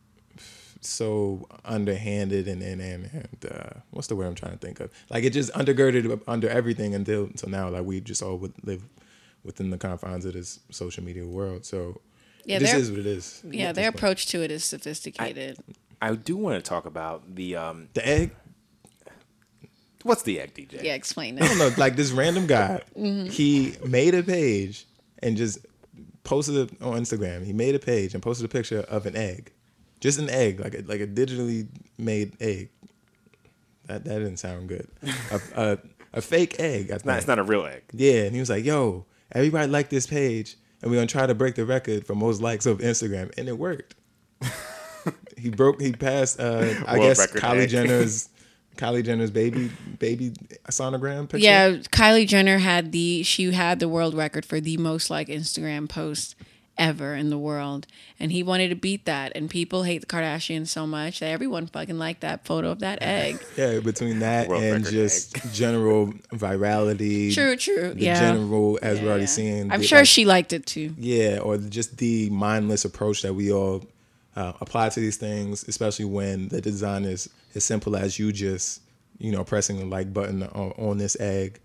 underhanded and what's the word I'm trying to think of? Like it just undergirded under everything until now. Like we just all would live within the confines of this social media world. So this is what it is. Yeah, their approach to it is sophisticated. I do want to talk about the egg. What's the egg, DJ? Yeah, explain I it. don't know. Like this random guy, he made a page and just posted it on Instagram. He made a page and posted a picture of an egg, just an egg, like a digitally made egg. That didn't sound good. A fake egg. It's not a real egg. Yeah, and he was like, "Yo, everybody like this page, and we're gonna try to break the record for most likes of Instagram," and it worked. He passed. I guess Kylie Jenner's baby sonogram picture. Yeah, Kylie Jenner had the world record for the most like Instagram post ever in the world, and he wanted to beat that. And people hate the Kardashians so much that everyone fucking liked that photo of that egg. Yeah, between that World and record just general virality. True. The Yeah. general, as we're already seeing. I'm sure she liked it too. Yeah, or just the mindless approach that we all apply to these things, especially when the design is as simple as you just, pressing the like button on this egg.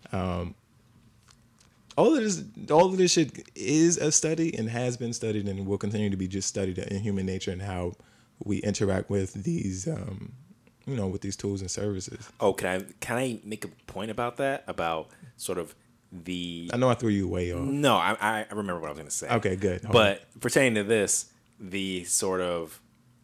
All of this shit is a study and has been studied and will continue to be just studied in human nature and how we interact with these, with these tools and services. Oh, can I make a point about that? About sort of the. I know I threw you way off. No, I remember what I was going to say. Okay, good. But pertaining to this, the sort of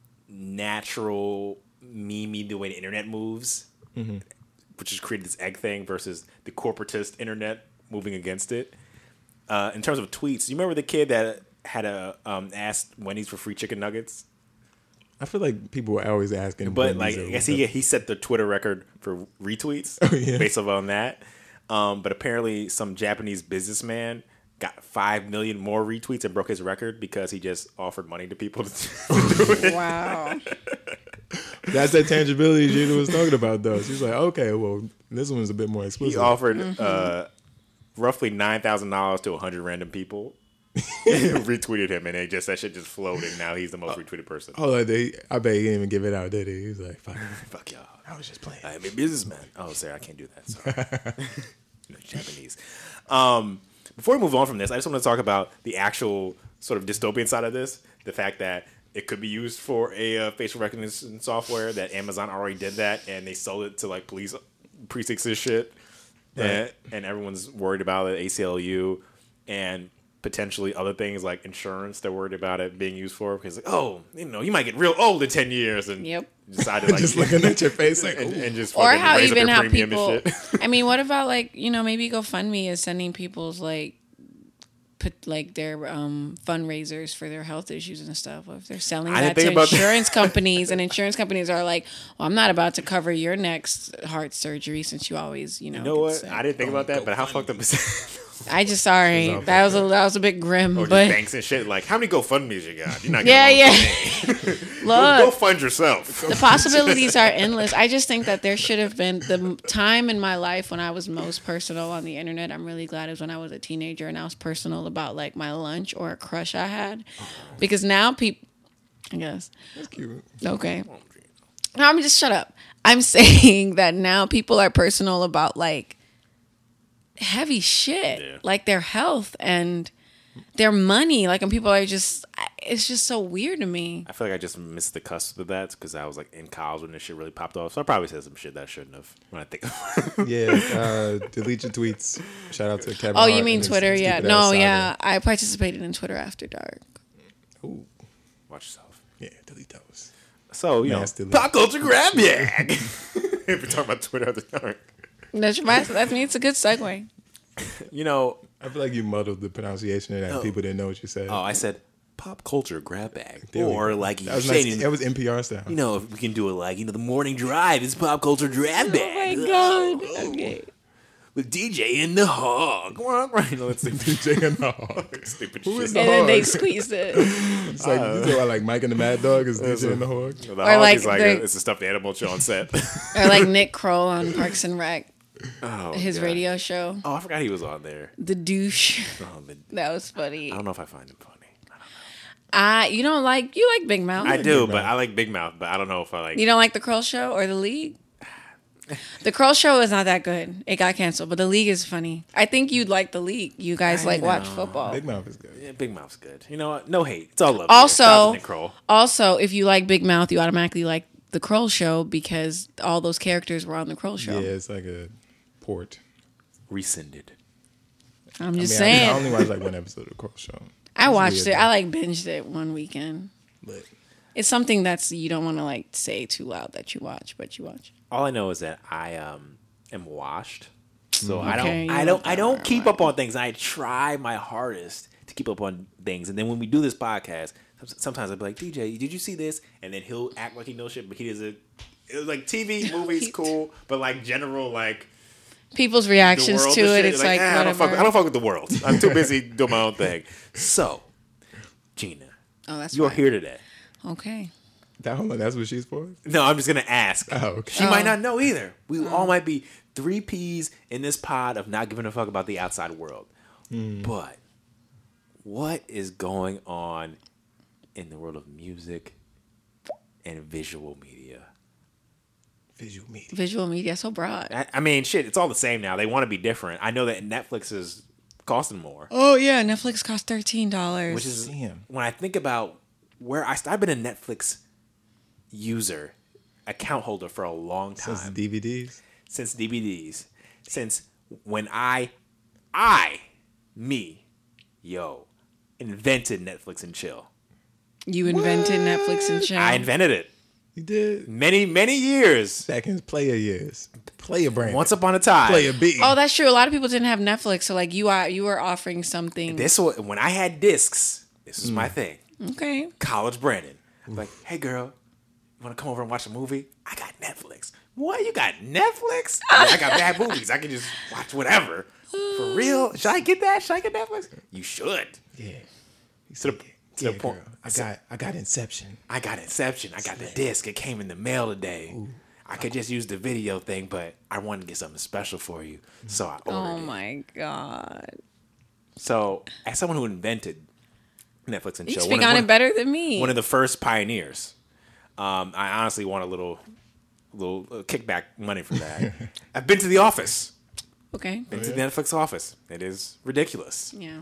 natural meme, the way the internet moves, which has created this egg thing versus the corporatist internet moving against it. In terms of tweets, you remember the kid that had asked Wendy's for free chicken nuggets? I feel like people were always asking. But like, I guess he set the Twitter record for retweets based on that. But apparently, some Japanese businessman got 5 million more retweets and broke his record because he just offered money to people to do it. Wow. That's that tangibility Gina was talking about, though. She's like, okay, well, this one's a bit more explicit. He offered roughly $9,000 to 100 random people who retweeted him, and that shit just flowed, and now he's the most retweeted person. Oh, I bet he didn't even give it out, did he? He was like, Fuck y'all. I was just playing. I'm a businessman. Oh, sorry, I can't do that. Sorry. Japanese. Before we move on from this, I just want to talk about the actual sort of dystopian side of this. The fact that it could be used for a facial recognition software, that Amazon already did that, and they sold it to like police precincts and shit. Right. And everyone's worried about it, ACLU, and potentially other things like insurance. They're worried about it being used for because, you might get real old in 10 years and decided like just looking at your face like, and just or how raise even up how their premium people. and shit. I mean, what about like maybe GoFundMe is sending people's like put like their fundraisers for their health issues and stuff. If they're selling that to insurance companies, and insurance companies are like, well, I'm not about to cover your next heart surgery since you always, You know what? I didn't think about that, but how fucked up is that? I just sorry that was a bit grim, or but banks and shit. Like, how many GoFundMe's you got? You're not Look, go fund yourself. The possibilities are endless. I just think that there should have been the time in my life when I was most personal on the internet. I'm really glad it was when I was a teenager and I was personal about like my lunch or a crush I had, because now people, I guess. That's cute. Okay. No, I'm just shut up. I'm saying that now people are personal about like heavy shit, like their health and their money. Like, and people are just, it's just so weird to me. I feel like I just missed the cusp of that because I was like in college when this shit really popped off. So I probably said some shit that I shouldn't have when I think of it. Delete your tweets. Shout out to Kevin. Oh, Hart you mean Twitter? Yeah. No, yeah. I participated in Twitter After Dark. Ooh. Watch yourself. Yeah, delete those. So, pop culture grab bag. If you're talking about Twitter After Dark. That's me. It's a good segue. You know, I feel like you muddled the pronunciation of that. People didn't know what you said. oh, I said pop culture grab bag, There we or go. like that was saying, nice. That was NPR style. you know, if we can do it like the morning drive is pop culture grab bag. Oh my god. Okay. With DJ and the Hog. Right, no, it's DJ and the Hog. stupid Who shit. is the And then they Hog? squeezed it. It's like you know, like Mike and the Mad Dog is DJ and the Hog. The Or Hog like is like the- it's a stuffed animal show on set. Or like Nick Kroll on Parks and Rec, Oh, his God. radio show. Oh, I forgot he was on there. The douche. Oh, That was funny. I don't know if I find him funny. You like Big Mouth. I do, Big but Mouth. I like Big Mouth, but I don't know if I like. You don't like the Kroll Show or the League? The Kroll Show is not that good. It got canceled, but the League is funny. I think you'd like the League. You guys watch football. Big Mouth is good. Yeah, Big Mouth's good. You know what? No hate. It's all love. Also- Shout out to Nick Kroll. Also, if you like Big Mouth, you automatically like the Kroll Show because all those characters were on the Kroll Show. Yeah, it's like a port. Rescinded. I'm just I saying. only watched like one episode of the Crow Show. I watched weird, it. though. I like binged it one weekend. But It's something that's you don't want to like say too loud that you watch, but you watch. All I know is that I am washed, so Okay, I you don't are keep up on things. I try my hardest to keep up on things, and then when we do this podcast, sometimes I'll be like, DJ, did you see this? And then he'll act like he knows shit, but he doesn't. It was like TV, movies, cool, but like general like People's the reactions world to and it, shit, it's like I don't whatever. fuck with the world. I'm too busy doing my own thing. So, Gina, Oh, that's you're right. here today. Okay. hold on, that's what she's for? No, I'm just gonna ask. Oh, okay. She might not know either. We all might be three P's in this pod of not giving a fuck about the outside world. But what is going on in the world of music and visual media? Visual media. Visual media so broad. I mean, shit, it's all the same now. They want to be different. I know that Netflix is costing more, Oh yeah, Netflix cost $13. which is Damn. when I think about where I've been a Netflix user, account holder for a long time. Since the DVDs. Since DVDs, since when invented Netflix and chill. You invented Netflix and chill. I invented it You did. many years. Back in player years. Player brand. Once upon a time. Player B. Oh, that's true. A lot of people didn't have Netflix, so like you were offering something. This was when I had discs. This was my thing. Okay. College Brandon. I'm like, hey girl, you want to come over and watch a movie? I got Netflix. What? You got Netflix? Yeah, I got bad movies. I can just watch whatever. For real? Should I get that? Should I get Netflix? You should. Yeah. To the point. Girl, I got Inception. I got Inception. I got the disc. It came in the mail today. I could just use the video thing, but I wanted to get something special for you, so I ordered Oh it. my god. So, as someone who invented Netflix and You chill, speak on it better than me. one of the first pioneers, I honestly want a little kickback money for that. I've been to the office. Okay. Been to the Netflix office. It is ridiculous. Yeah.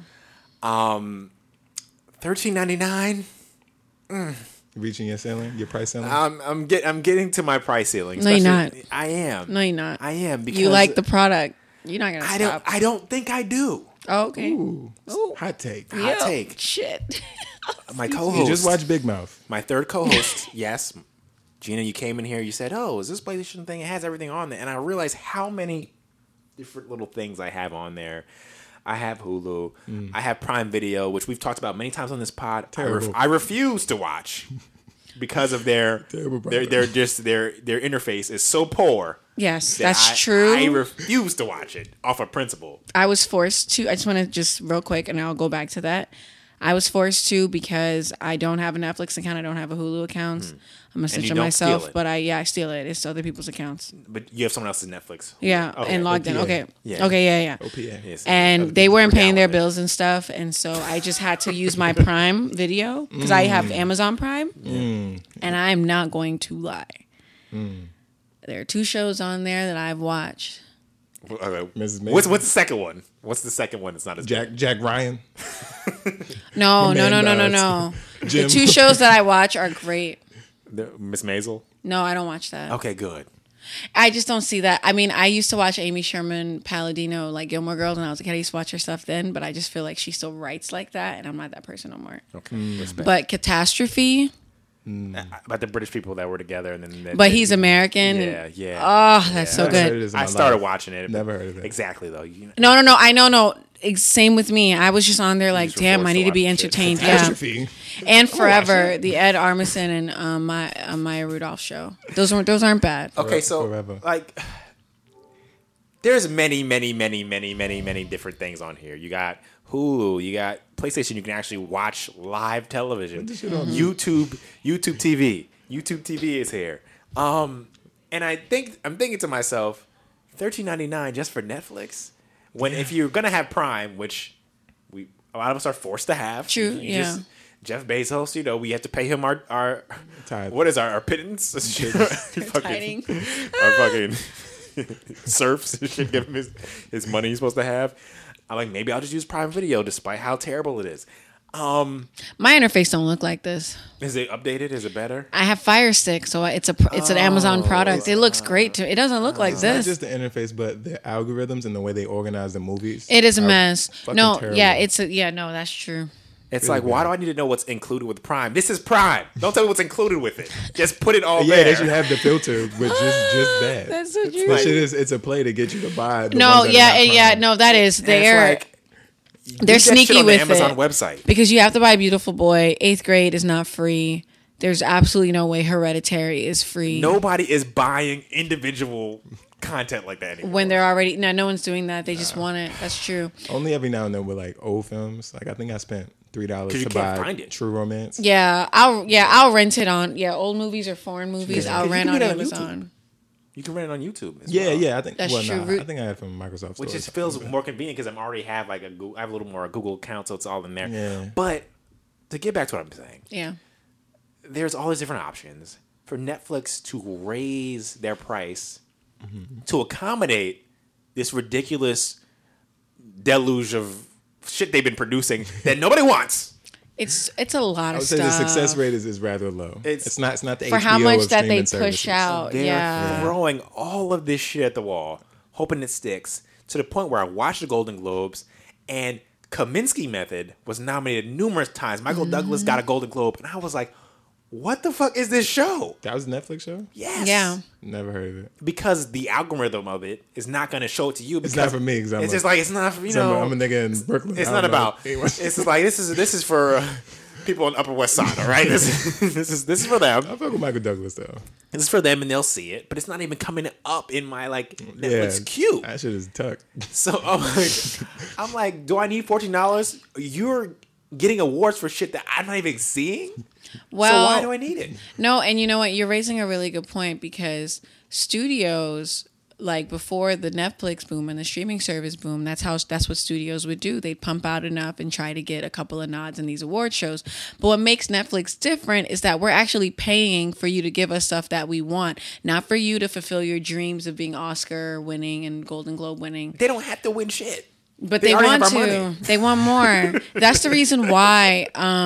$13.99. Reaching your ceiling, your price ceiling. I'm getting to my price ceiling. No, you're especially- not. I am. No, you're not. I am because You like the product. You're not gonna stop. I don't think I do. Oh, okay. Ooh. Ooh. Hot take. Hot Yo, take. Shit. My You co-host. just watch Big Mouth. My third co-host. Yes, Gina, you came in here. You said, "Oh, is this PlayStation thing? It has everything on there." And I realized how many different little things I have on there. I have Hulu. I have Prime Video, which we've talked about many times on this pod. Terrible. I refuse to watch because of their Terrible their product. their interface is so poor. Yes, that that's I true. refuse to watch it off of principle. I was forced to. I just want to just real quick, and I'll go back to that. I was forced to because I don't have a Netflix account. I don't have a Hulu account. I'm a you snitch on don't myself, steal it. but I steal it. It's other people's accounts. But you have someone else's Netflix. Yeah, Okay. and logged in. OPA. Okay, Yeah. okay, yeah. OPA. Yes. And they weren't paying their Reality. bills and stuff, and so I just had to use my Prime Video because I have Amazon Prime, and I'm not going to lie. There are 2 shows on there that I've watched. Okay. Mrs. What's Mason. the second one? What's the second one that's not as good? Jack Ryan. No, no, no, man, no, no, no. Jim. The 2 shows that I watch are great. Miss Maisel? No, I don't watch that. Okay, good. I just don't see that. I mean, I used to watch Amy Sherman Palladino, like Gilmore Girls, when I was a kid. I used to watch her stuff then, but I just feel like she still writes like that, and I'm not that person no more. Okay. Respect. But Catastrophe, about the British people that were together, and then But he's American. Yeah. Oh, that's so Never heard of good. this in I my started life. watching it. Never heard of it. Exactly though. You know, No. I know. No. Same with me. I was just on there like, just were damn, forced I to need to be watch shit. entertained. Yeah. Catastrophe. And Forever, the Ed Armisen and Maya Rudolph show. Those aren't bad. okay, so Forever. like, there's many different things on here. You got Hulu, you got PlayStation. You can actually watch live television. YouTube TV. YouTube TV is here. And I'm thinking to myself, $13.99 just for Netflix. When if you're gonna have Prime, which a lot of us are forced to have. True, You yeah. just- Jeff Bezos, we have to pay him our Tithe. what is our pittance? Tiding. Our fucking serfs and shit, give him his money he's supposed to have. I'm like, maybe I'll just use Prime Video, despite how terrible it is. My interface don't look like this. Is it updated? Is it better? I have Fire Stick, so it's an Amazon product. It looks great to. It doesn't look like It's not this. just the interface, but the algorithms and the way they organize the movies. It is a are mess. fucking No, terrible. yeah, no, that's true. It's Really like, why bad. do I need to know what's included with Prime? This is Prime. Don't tell me what's included with it. Just put it all Yeah, there. they should have the filter with just that. That's so true. That shit is a play to get you to buy. The No, ones that are yeah, not yeah, Prime. no, that is And they're it's like, do they're that shit sneaky on the with Amazon it. website. because you have to buy Beautiful Boy. 8th Grade is not free. There's absolutely no way Hereditary is free. Nobody is buying individual content like that anymore. When they're already no one's doing that. They just want it. That's true. Only every now and then with like old films. Like I think I spent $3 you to can't buy find it. True Romance. Yeah, I'll rent it on old movies or foreign movies. Yeah. I'll 'Cause you rent can on get it on Amazon. You can rent it on YouTube. As Yeah, well. yeah. I think That's well, true. nah, I think I had it from Microsoft. Which Store. just feels more convenient because I'm already have like I have a little more Google account, so it's all in there. Yeah. But to get back to what I'm saying, Yeah. there's all these different options for Netflix to raise their price to accommodate this ridiculous deluge of shit they've been producing that nobody wants. It's a lot I of would say stuff. the success rate is rather low. It's It's not the for HBO how much of that they streaming push services. out. They're Yeah. throwing all of this shit at the wall, hoping it sticks, to the point where I watched the Golden Globes and Kaminsky Method was nominated numerous times. Michael Douglas got a Golden Globe, and I was like, what the fuck is this show? That was a Netflix show. Yes. Yeah. Never heard of it. Because the algorithm of it is not going to show it to you. It's because not for me. 'Cause I'm it's a- just like, it's not for, I'm a nigga in Brooklyn. It's I not don't know. about. It's just like this is for people on Upper West Side. All right, this is for them. I fuck with Michael Douglas though. This is for them, and they'll see it. But it's not even coming up in my like Netflix Yeah, queue. That shit is tucked. So I'm like, do I need $14? You're getting awards for shit that I'm not even seeing. Well, So why do I need it? No, and you know what? You're raising a really good point because studios, like before the Netflix boom and the streaming service boom, that's what studios would do. They'd pump out enough and try to get a couple of nods in these award shows. But what makes Netflix different is that we're actually paying for you to give us stuff that we want, not for you to fulfill your dreams of being Oscar winning and Golden Globe winning. They don't have to win shit. But They they already want have our to. money. They want more. That's the reason why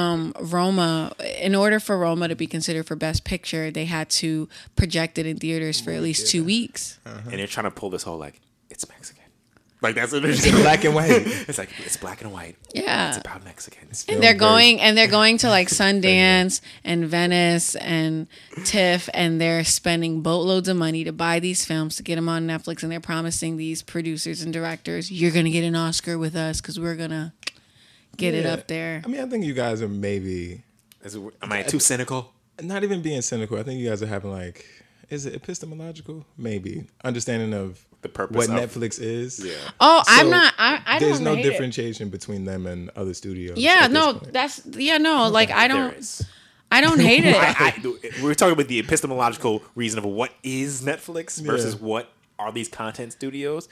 Roma, in order for Roma to be considered for Best Picture, they had to project it in theaters for at least 2 weeks. And they're trying to pull this whole like it's Mexican. Like that's what they're Black and white. It's like it's black and white. Yeah. It's about Mexicans. And they're going to like Sundance and Venice and TIFF, and they're spending boatloads of money to buy these films to get them on Netflix, and they're promising these producers and directors, you're gonna get an Oscar with us because we're gonna get it Yeah. up there. I mean, I think you guys are maybe Am I too cynical? not even being cynical. I think you guys are having like, is it epistemological? Maybe understanding of The purpose what of- Netflix is. Yeah. Oh, I'm So, not. I There's don't no hate it. differentiation between them and other studios. Yeah, at this no, point. like I There don't, is. I don't hate it. We're talking about the epistemological reason of what is Netflix versus Yeah. what are these content studios.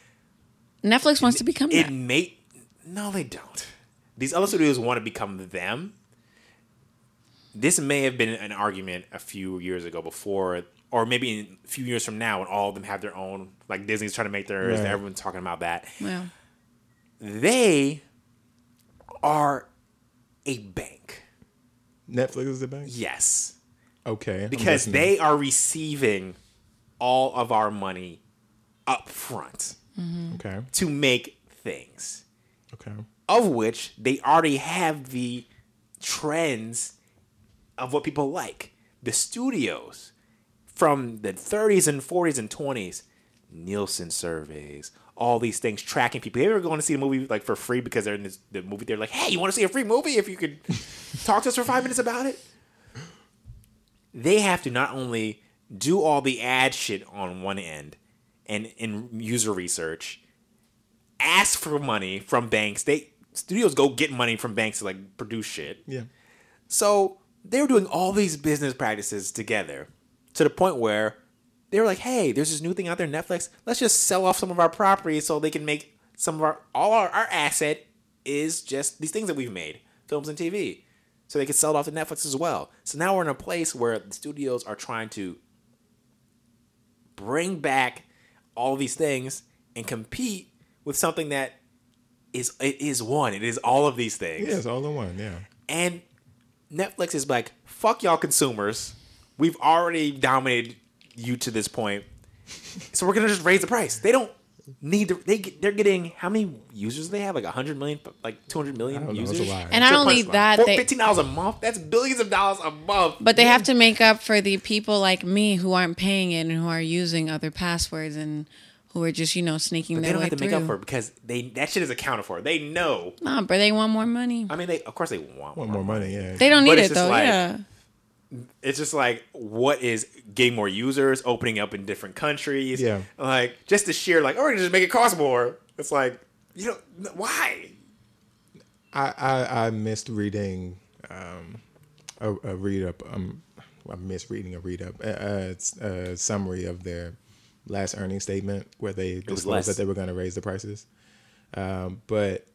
Netflix wants to become It that. may no, they don't. These other studios want to become them. This may have been an argument a few years ago before, or maybe in a few years from now when all of them have their own, like Disney's trying to make theirs, Right. everyone's talking about that. Well, They are a bank. Netflix is the bank. Yes. Okay, I'm Because listening. they are receiving all of our money up front Okay, to make things, okay. of which they already have the trends of what people like. The studios from the 30s and 40s and 20s, Nielsen surveys, all these things tracking people. They were going to see a movie like for free because they're in the movie. They're like, hey, you want to see a free movie? If you could talk to us for 5 minutes about it. They have to not only do all the ad shit on one end and in user research, ask for money from banks. Studios go get money from banks to like produce shit. Yeah. So they were doing all these business practices together to the point where they were like, hey, there's this new thing out there, Netflix. Let's just sell off some of our properties so they can make some of our asset is just these things that we've made, films and TV. So they can sell it off to Netflix as well. So now we're in a place where the studios are trying to bring back all these things and compete with something that is one. It is all of these things. Yeah, it's all in one, yeah. And Netflix is like, fuck y'all consumers. We've already dominated you to this point. So we're going to just raise the price. They don't need they're getting, how many users do they have? Like 100 million, like 200 million users? It's a lot. And not only that, $15 a month, that's billions of dollars a month. but they have to make up for the people like me who aren't paying it and who are using other passwords and who are just, sneaking But they their don't way have to through. make up for it because that shit is accounted for. They know. Nah, but they want more money. I mean, of course they want more money, yeah. They don't But need it's it just though, like- yeah. It's just like, what is getting more users, opening up in different countries? Yeah. Like, just the sheer, like, we're going to just make it cost more. It's like, why? I missed reading a read up. I missed reading a read up. It's a summary of their last earnings statement where they disclosed that they were going to raise the prices. But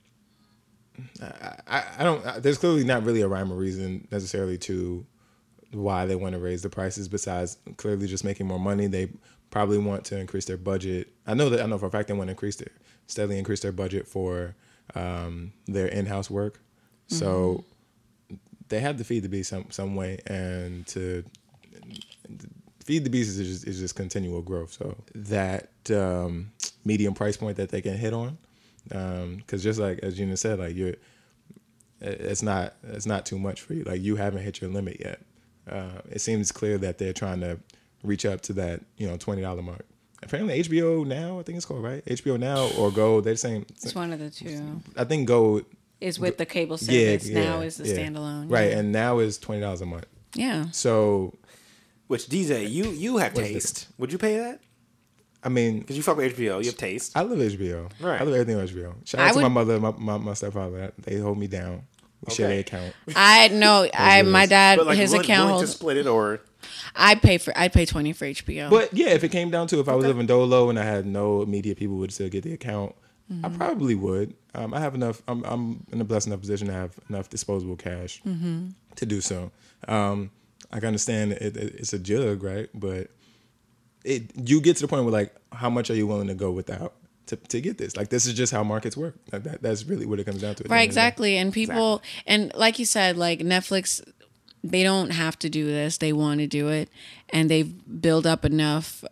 I don't. There's clearly not really a rhyme or reason necessarily to why they want to raise the prices. Besides clearly just making more money, they probably want to increase their budget. I know for a fact they want to steadily increase their budget for their in-house work. Mm-hmm. So they have to feed the beast some way, and to feed the beast is just continual growth. So that medium price point that they can hit on, because just like as Gina said, like it's not too much for you. Like you haven't hit your limit yet. It seems clear that they're trying to reach up to that $20 mark. Apparently HBO Now, I think it's called, right? HBO Now or Go, they're saying It's one of the two. I think Go Is with the cable service. Now is the standalone. Right, and now is $20 a month. Yeah. So, which DJ, you have taste. Would you pay that? I mean, because you fuck with HBO, you have taste. I love HBO. Right. I love everything on HBO. Shout out to my mother, my stepfather. They hold me down. We share their account. My dad, but like, his account holds. To split it or. I'd pay $20 for HBO. But yeah, if it came down to if I was living dolo and I had no immediate people would still get the account, I probably would. I have enough. I'm in a blessed enough position to have enough disposable cash to do so. I can understand it's a jug, right? But you get to the point where like, how much are you willing to go without to get this? Like, this is just how markets work. Like that's really what it comes down to. Right, exactly. And people, and like you said, like Netflix, they don't have to do this. They want to do it, and they've built up enough.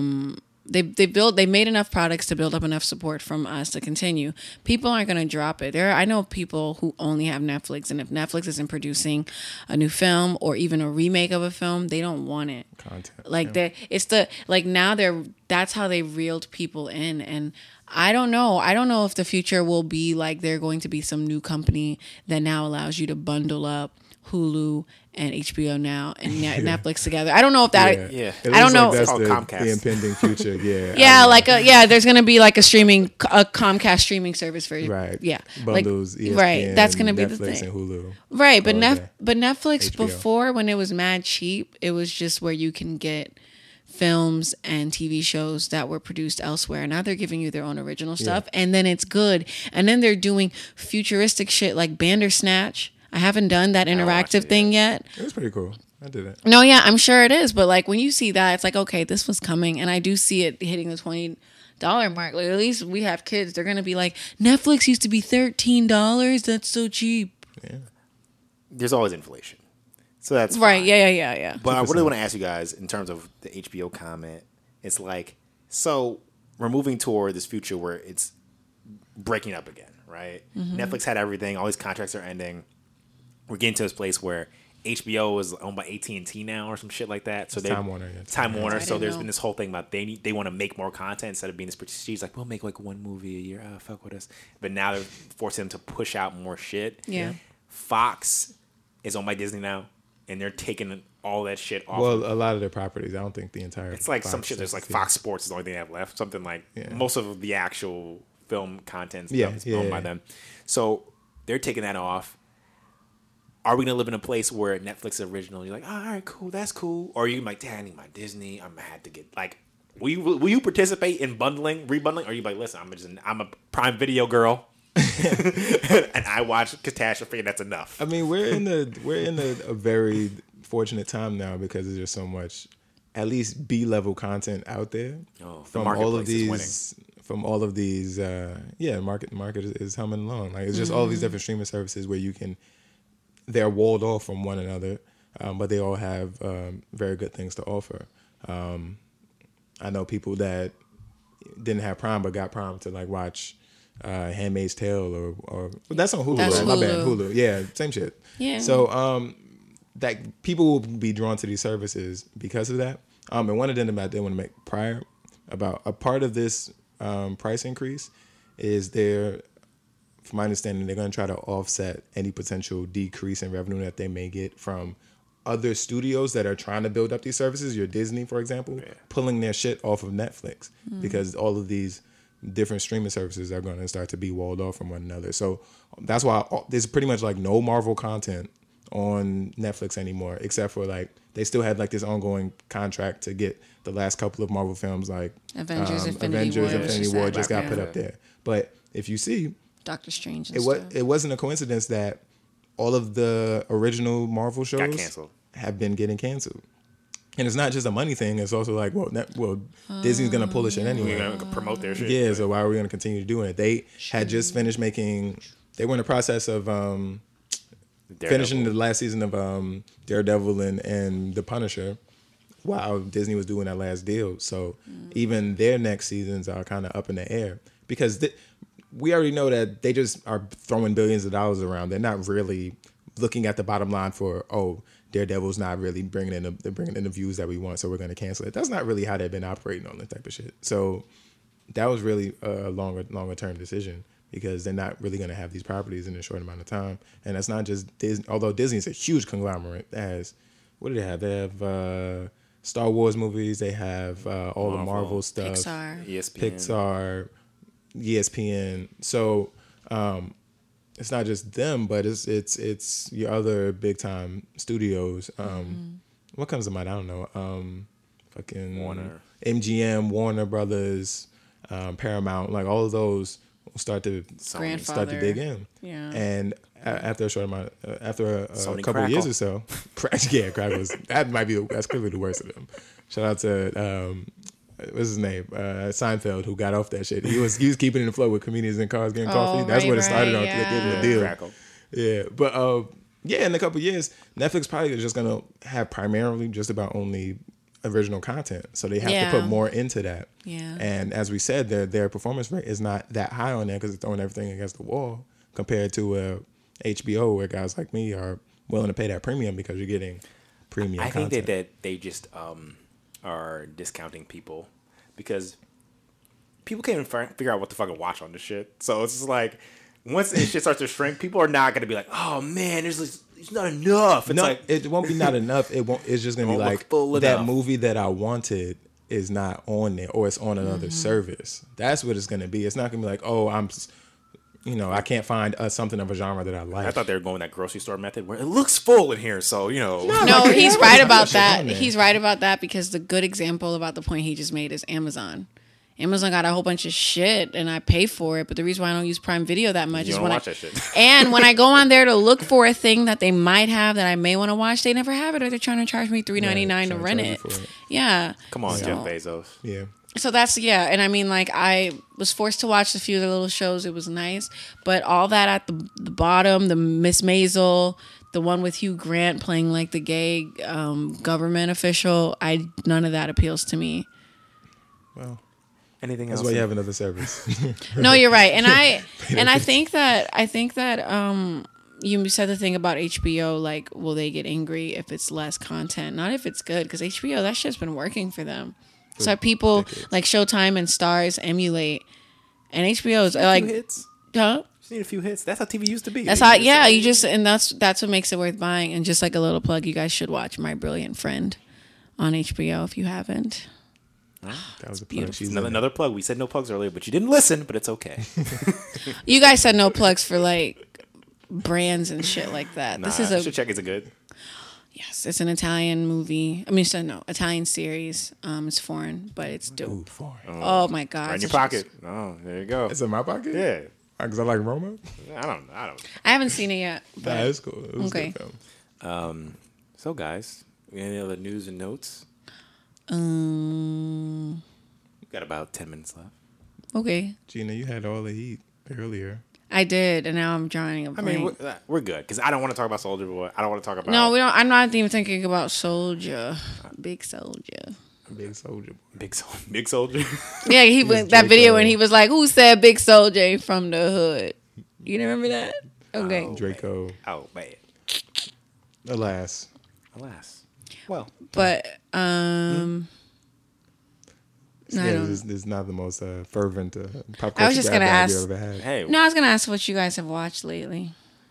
They made enough products to build up enough support from us to continue. People aren't going to drop it. I know people who only have Netflix, and if Netflix isn't producing a new film or even a remake of a film, they don't want it. Content. Like that's how they reeled people in. And I don't know if the future will be like they're going to be some new company that now allows you to bundle up Hulu and HBO Now and Netflix together. I don't know if that. Yeah. I don't know. Like that's Comcast. the impending future. Yeah. Yeah. There's gonna be like a Comcast streaming service for right. Yeah. Bundles. ESPN, right. That's gonna be Netflix the thing. And Hulu. Right. But Netflix HBO. before, when it was mad cheap, it was just where you can get films and TV shows that were produced elsewhere. Now they're giving you their own original stuff, and then it's good. And then they're doing futuristic shit like Bandersnatch. I haven't done that interactive thing yet. It was pretty cool. I did it. No, yeah, I'm sure it is. But like when you see that, it's like, okay, this was coming. And I do see it hitting the $20 mark. Like at least we have kids. They're going to be like, Netflix used to be $13. That's so cheap. Yeah. There's always inflation. So that's right. fine. Yeah. But I really want to ask you guys in terms of the HBO comment. It's like, so we're moving toward this future where it's breaking up again, right? Netflix had everything. All these contracts are ending. We're getting to this place where HBO is owned by AT&T now or some shit like that. So It's Time Warner. Yeah. Time Warner. I So didn't there's know. been this whole thing about they want to make more content instead of being this prestige. Like, we'll make like one movie a year. Fuck with us. But now they're forcing them to push out more shit. Yeah. Fox is owned by Disney now, and they're taking all that shit off. Well, a lot of their properties. I don't think the entire. It's like some Fox shit. There's stuff like is- Fox Sports is the only thing they have left. Something like Yeah. most of the actual film content stuff Yeah, is yeah, owned by yeah. them. So they're taking that off. Are we gonna live in a place where Netflix is original? You're like, oh, all right, cool, that's cool. Or you like, damn, I need my Disney. I'm gonna have to get like. Will you participate in rebundling? Or are you like, listen, I'm a Prime Video girl, and I watch Catastrophe, and that's enough. I mean, we're in a very fortunate time now because there's just so much, at least B-level content out there Oh, the from all marketplace of is these. From all of these, market is humming along. Like it's just all these different streaming services where you can. They're walled off from one another, but they all have very good things to offer. I know people that didn't have Prime but got Prime to like watch Handmaid's Tale or that's on Hulu. That's right? My bad, Hulu. Hulu. Yeah, same shit. Yeah. So that people will be drawn to these services because of that. And one of them that they want to make prior about a part of this price increase is from my understanding, they're going to try to offset any potential decrease in revenue that they may get from other studios that are trying to build up these services. Your Disney, for example, pulling their shit off of Netflix because all of these different streaming services are going to start to be walled off from one another. So that's why there's pretty much like no Marvel content on Netflix anymore, except for like they still had like this ongoing contract to get the last couple of Marvel films like Avengers, Infinity War just got yeah. put up there. But if you see, Doctor Strange and it stuff. wasn't a coincidence that all of the original Marvel shows canceled. have been getting canceled. And it's not just a money thing. It's also like, Disney's going to pull this shit anyway. We're gonna promote their shit. Yeah, so why are we going to continue doing it? They had just finished making, they were in the process of finishing the last season of Daredevil and The Punisher while Disney was doing that last deal. So even their next seasons are kind of up in the air because we already know that they just are throwing billions of dollars around. They're not really looking at the bottom line for, Daredevil's not really bringing in the views that we want, so we're going to cancel it. That's not really how they've been operating on this type of shit. So that was really a longer term decision because they're not really going to have these properties in a short amount of time. And that's not just Disney. Although Disney is a huge conglomerate. What do they have? They have Star Wars movies. They have all the Marvel stuff. Pixar. ESPN. So it's not just them, but it's your other big time studios. What comes to mind? I don't know. Fucking Warner. MGM, Warner Brothers, Paramount, like all of those will start to Grandfather. dig in. Yeah. And after a short amount, after a Sony couple of years Crackle. or so, Crackle was that's clearly the worst of them. Shout out to what's his name? Seinfeld, who got off that shit. He was keeping in the flow with comedians in cars getting coffee. That's what it started on. yeah. They gave him a deal. Crackle. Yeah, but in a couple of years, Netflix probably is just gonna have primarily just about only original content, so they have to put more into that. Yeah. And as we said, their performance rate is not that high on there because it's throwing everything against the wall compared to HBO, where guys like me are willing to pay that premium because you're getting premium. I content. think that they just are discounting people because people can't even figure out what to fucking watch on this shit. So it's just like once this shit starts to shrink, people are not gonna be like, "Oh man, it's not enough." It's like it won't be not enough. It won't. It's just gonna be Won't look like full that enough. movie that I wanted is not on there, or it's on another service. That's what it's gonna be. It's not gonna be like, oh, I can't find something of a genre that I like. I thought they were going that grocery store method where it looks full in here, so No, he's right about that. on there. He's right about that because the good example about the point he just made is Amazon. Amazon got a whole bunch of shit and I pay for it, but the reason why I don't use Prime Video that much You is don't when watch that shit. And when I go on there to look for a thing that they might have that I may want to watch, they never have it, or they're trying to charge me $3.99 to rent it. Yeah. Come on, So- Jeff Bezos. Yeah. So that's, and I mean, like, I was forced to watch a few of the little shows. It was nice. But all that at the bottom, the Miss Maisel, the one with Hugh Grant playing, like, the gay government official, none of that appeals to me. Well, Anything that's else? why you have another service. No, you're right. And I think that you said the thing about HBO, like, will they get angry if it's less content? Not if it's good, because HBO, that shit's been working for them. So people decades. like Showtime and Stars emulate, and HBO is A few like, hits. huh? Just need a few hits. That's how TV used to be. That's You how, just- yeah. You just, and that's what makes it worth buying. And just like a little plug, you guys should watch My Brilliant Friend on HBO if you haven't. That was a plug. beautiful. She's Another plug. We said no plugs earlier, but you didn't listen. But it's okay. You guys said no plugs for like brands and shit like that. This is I a should check. Is it good? yes, it's an Italian movie. I mean, so no, Italian series. It's foreign, but it's dope. Ooh, foreign. Oh my god, Right in your such a- pocket. Oh, there you go. It's in my pocket. Yeah. Because I like Roma. I don't. I haven't seen it yet. Nah, But it's cool. It was Okay. a good film. So, guys, any other news and notes? um, We've got about 10 minutes left. okay, Gina, you had all the heat earlier. I did, and now I'm drawing a I blank. mean, we're good because I don't want to talk about Soldier Boy. I don't want to talk about. No, we don't. I'm not even thinking about Soldier, Big Soldier. Big soldier. Big Soldier. Yeah, he went that video Draco. when he was like, "Who said Big Soldier ain't from the hood?" You remember that? Okay. Draco. Oh man. Alas. Alas. Well, But I Yeah, don't- this is not the most fervent pop culture I was just gonna grab bag ask- you ever had. hey. no, I was gonna ask what you guys have watched lately.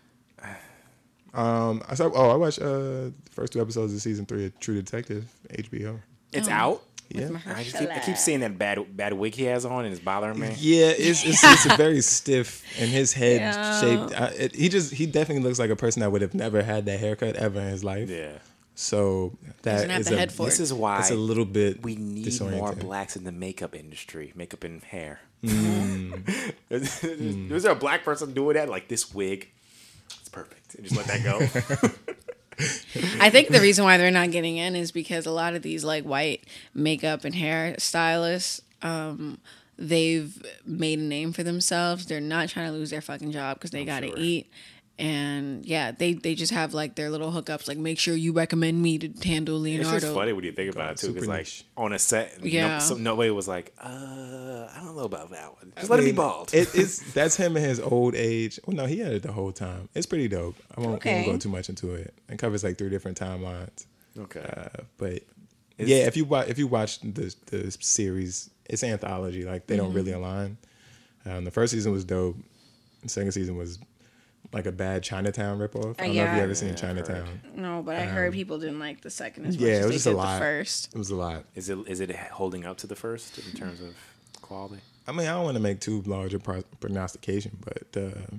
I watched the first 2 episodes of season 3 of True Detective, HBO. It's out. Yeah. I keep seeing that bad wig he has on and it's bothering me. Yeah, it's very stiff and his head Yeah. shaped. He definitely looks like a person that would have never had that haircut ever in his life. Yeah. So that Doesn't have is the a, head for This it. is why it's a little bit we need more disorienting. blacks in the makeup industry, makeup and hair. Mm. Is there a black person doing that? Like this wig, it's perfect. And just let that go. I think the reason why they're not getting in is because a lot of these like white makeup and hair stylists, they've made a name for themselves. They're not trying to lose their fucking job because they got to sure. eat. And yeah, they just have like their little hookups. Like, make sure you recommend me to handle It's Leonardo. just funny when you think about it too, super because like niche. on a set, Yeah. nobody was like, I don't know about that one. Just let him be bald. It's that's him in his old age. Well, no, he had it the whole time. It's pretty dope. I won't Okay. go too much into it. It covers like 3 different timelines. Okay. But yeah, if you watch the series, it's anthology. Like they don't really align. The first season was dope. The second season was like a bad Chinatown ripoff. I don't know if yeah. you ever seen Yeah, I've Chinatown. No, but I heard people didn't like the second as much Yeah, it as was they just a did lot. the first. It was a lot. Is it holding up to the first in terms of quality? I mean, I don't want to make too large a prognostication, but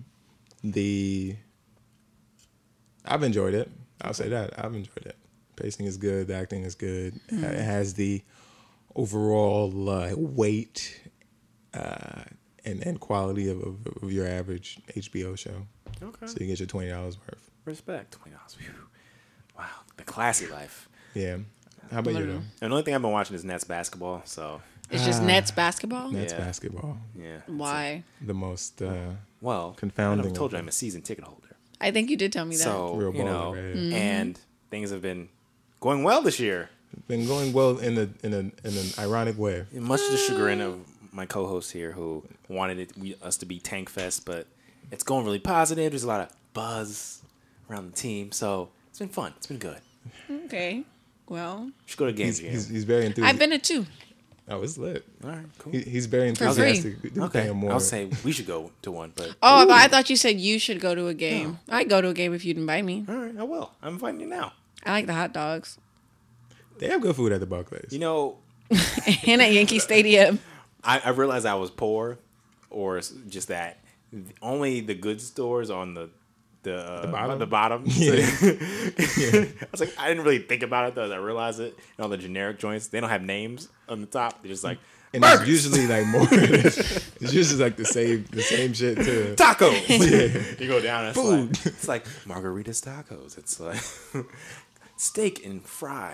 I've enjoyed it. I'll say that. I've enjoyed it. Pacing is good. The acting is good. It has the overall weight and quality of your average HBO show. Okay. So you get your $20 worth. Respect. $20. Wow. The classy life. Yeah. How about you Literally. though? And the only thing I've been watching is Nets basketball. So It's just Nets basketball. That's Yeah. basketball. yeah. Why? The most Well, Confounding I told you of I'm a season ticket holder. I think you did tell me that. So Real you baller, know, right? and things have been going well this year. been going well in an ironic way. Much to the chagrin of my co-host here, who wanted us to be Tank Fest, but it's going really positive. There's a lot of buzz around the team, so it's been fun. It's been good. Okay. Well, You should go to games. He's very enthusiastic. I've been to 2. Oh, it's lit. All right, cool. He's very For free. enthusiastic. We Okay, pay him more. I'll say we should go to one, but Oh, I thought you said you should go to a game. I'd go to a game if you'd invite me. all right, I will. I'm inviting you now. I like the hot dogs. They have good food at the Barclays. You know, And at Yankee Stadium. I realized I was poor, or just that only the good stores on the bottom? The bottom. Yeah. I was like, I didn't really think about it though. As I realized it. And all the generic joints, they don't have names on the top. They're just like and burgers, it's usually like more. It's usually like the same shit too. tacos. You go down, and Food. it's like margaritas tacos. It's like steak and fries,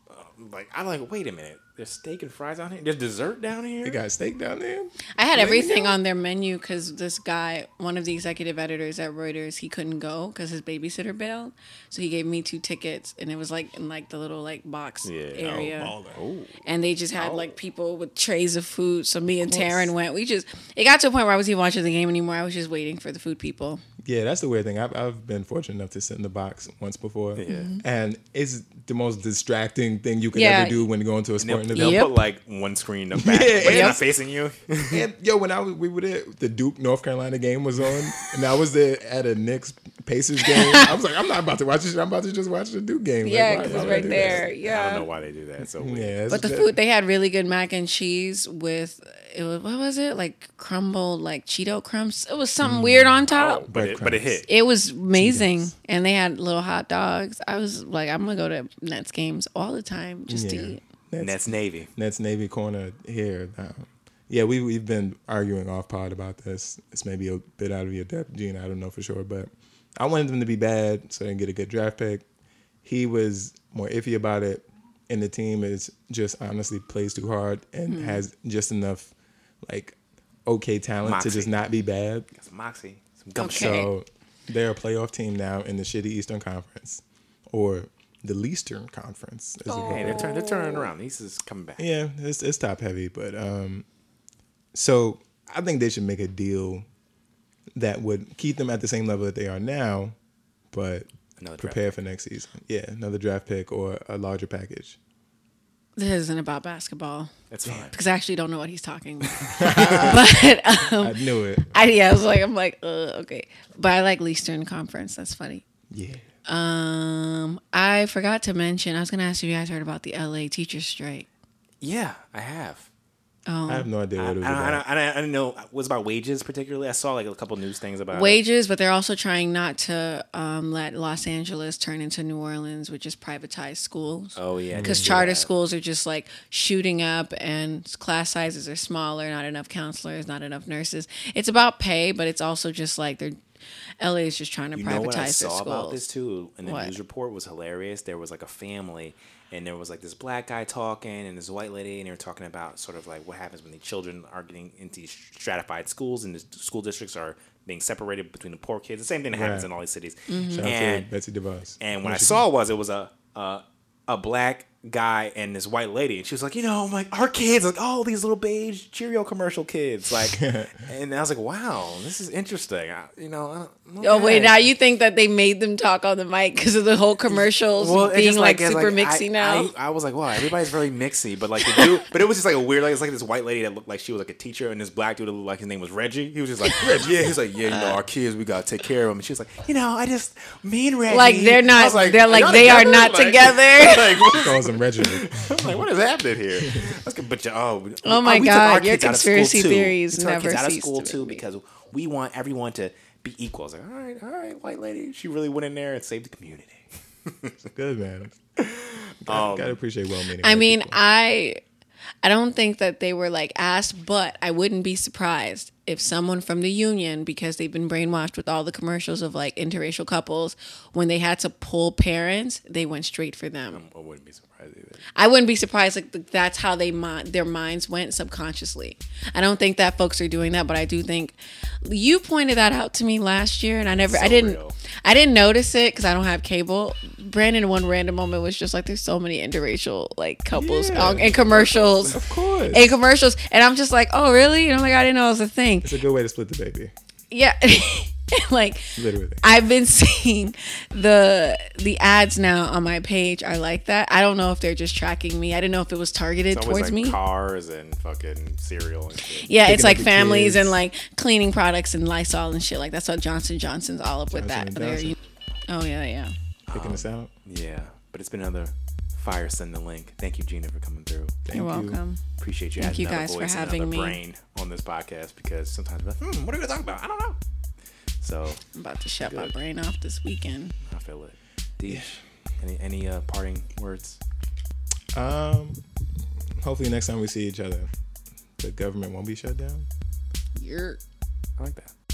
I'm like, wait a minute. There's steak and fries down here. There's dessert down here. They got steak down there. I had everything on their menu because this guy, one of the executive editors at Reuters, he couldn't go because his babysitter bailed. So he gave me 2 tickets, and it was like in like the little like box area. Oh. And they just had like people with trays of food. So me and Taryn went. It got to a point where I wasn't even watching the game anymore. I was just waiting for the food people. Yeah, that's the weird thing. I've been fortunate enough to sit in the box once before, and it's the most distracting thing you can ever do when you go into a sporting event. They'll put like one screen up back, but it's not facing you. And when we were there, the Duke North Carolina game was on, and I was there at a Knicks Pacers game. I was like, I'm not about to watch this. I'm about to just watch the Duke game. Yeah, because it's right there. Yeah, I don't know why they do that. It's so weird. Yeah, but the food, they had really good mac and cheese with what was it, like crumbled like Cheeto crumbs? It was something weird on top. But it hit. It was amazing, and they had little hot dogs. I was like, I'm gonna go to Nets games all the time just to eat. Nets Navy corner here. Yeah, we've been arguing off pod about this. It's maybe a bit out of your depth, Gene. I don't know for sure, but I wanted them to be bad so they can get a good draft pick. He was more iffy about it, and the team is just honestly plays too hard and has just enough like okay talent to just not be bad. Got some moxie, some gumption. So they're a playoff team now in the shitty Eastern Conference, or the Leastern Conference. Hey, they're turning around. East is coming back. Yeah, it's top heavy, but so I think they should make a deal that would keep them at the same level that they are now, but prepare for next season. Yeah, another draft pick or a larger package. This isn't about basketball. That's fine. Because I actually don't know what he's talking about. But I knew it. I'm like, okay. But I like Leastern Conference. That's funny. Yeah. I forgot to mention, I was going to ask if you guys heard about the LA teachers strike. Yeah, I have. Oh. I have no idea what it was about. I didn't know it was about wages particularly. I saw like a couple news things about wages, but they're also trying not to let Los Angeles turn into New Orleans, which is privatized schools. Oh yeah, because charter schools are just like shooting up, and class sizes are smaller, not enough counselors, not enough nurses. It's about pay, but it's also just like LA is just trying to privatize their schools. You know what I saw about this too in the news report was hilarious. There was like a family, and there was like this black guy talking and this white lady, and they were talking about sort of like what happens when the children are getting into these stratified schools, and the school districts are being separated between the poor kids. The same thing that happens in all these cities. Shout out to Betsy DeVos. And what I saw was it was a black guy and this white lady, and she was like, like our kids, like these little beige Cheerio commercial kids, like, and I was like, wow, this is interesting. Wait, now you think that they made them talk on the mic because of the whole commercials being like super mixy now? I was like, wow, everybody's very mixy, but like the dude, but it was just like a weird, like it's like this white lady that looked like she was like a teacher, and this black dude that looked like his name was Reggie. He was just like Reggie, yeah, he's like, our kids, we gotta take care of them. And she was like, me and Reggie, like they're not, like, they're like they are not together. Like, calls him Reginald. I'm like, what is happening here? But oh my God, your conspiracy theories never cease. Out of school too because we want everyone to be equal. I was like, all right, white lady. She really went in there and saved the community. Good, man. Gotta appreciate well-meaning. I mean, people. I don't think that they were like asked, but I wouldn't be surprised if someone from the union, because they've been brainwashed with all the commercials of like interracial couples, when they had to pull parents, they went straight for them. I wouldn't be surprised either. I wouldn't be surprised. Like that's how their minds went subconsciously. I don't think that folks are doing that, but I do think you pointed that out to me last year, and I didn't notice it because I don't have cable. Brandon, in one random moment, was just like, "There's so many interracial like couples and commercials, of course, and commercials," and I'm just like, "Oh, really?" And I'm like, "I didn't know it was a thing." It's a good way to split the baby. Yeah. Like literally, I've been seeing the ads now on my page are like that. I don't know if they're just tracking me. I didn't know if it was targeted it's towards like me. Cars and fucking cereal and shit. Yeah, it's like families kids. And like cleaning products and Lysol and shit. Like that's what Johnson Johnson's all up with that. Oh yeah. Picking us out. Yeah, but it's been another fire. Send the link. Thank you, Gina, for coming through. You're welcome. Appreciate you. Thank you guys for having me. Brain on this podcast because sometimes we're like, what are we gonna talk about? I don't know. So I'm about to shut my brain off this weekend. I feel it. Deesh, any parting words? Hopefully next time we see each other, the government won't be shut down. I like that.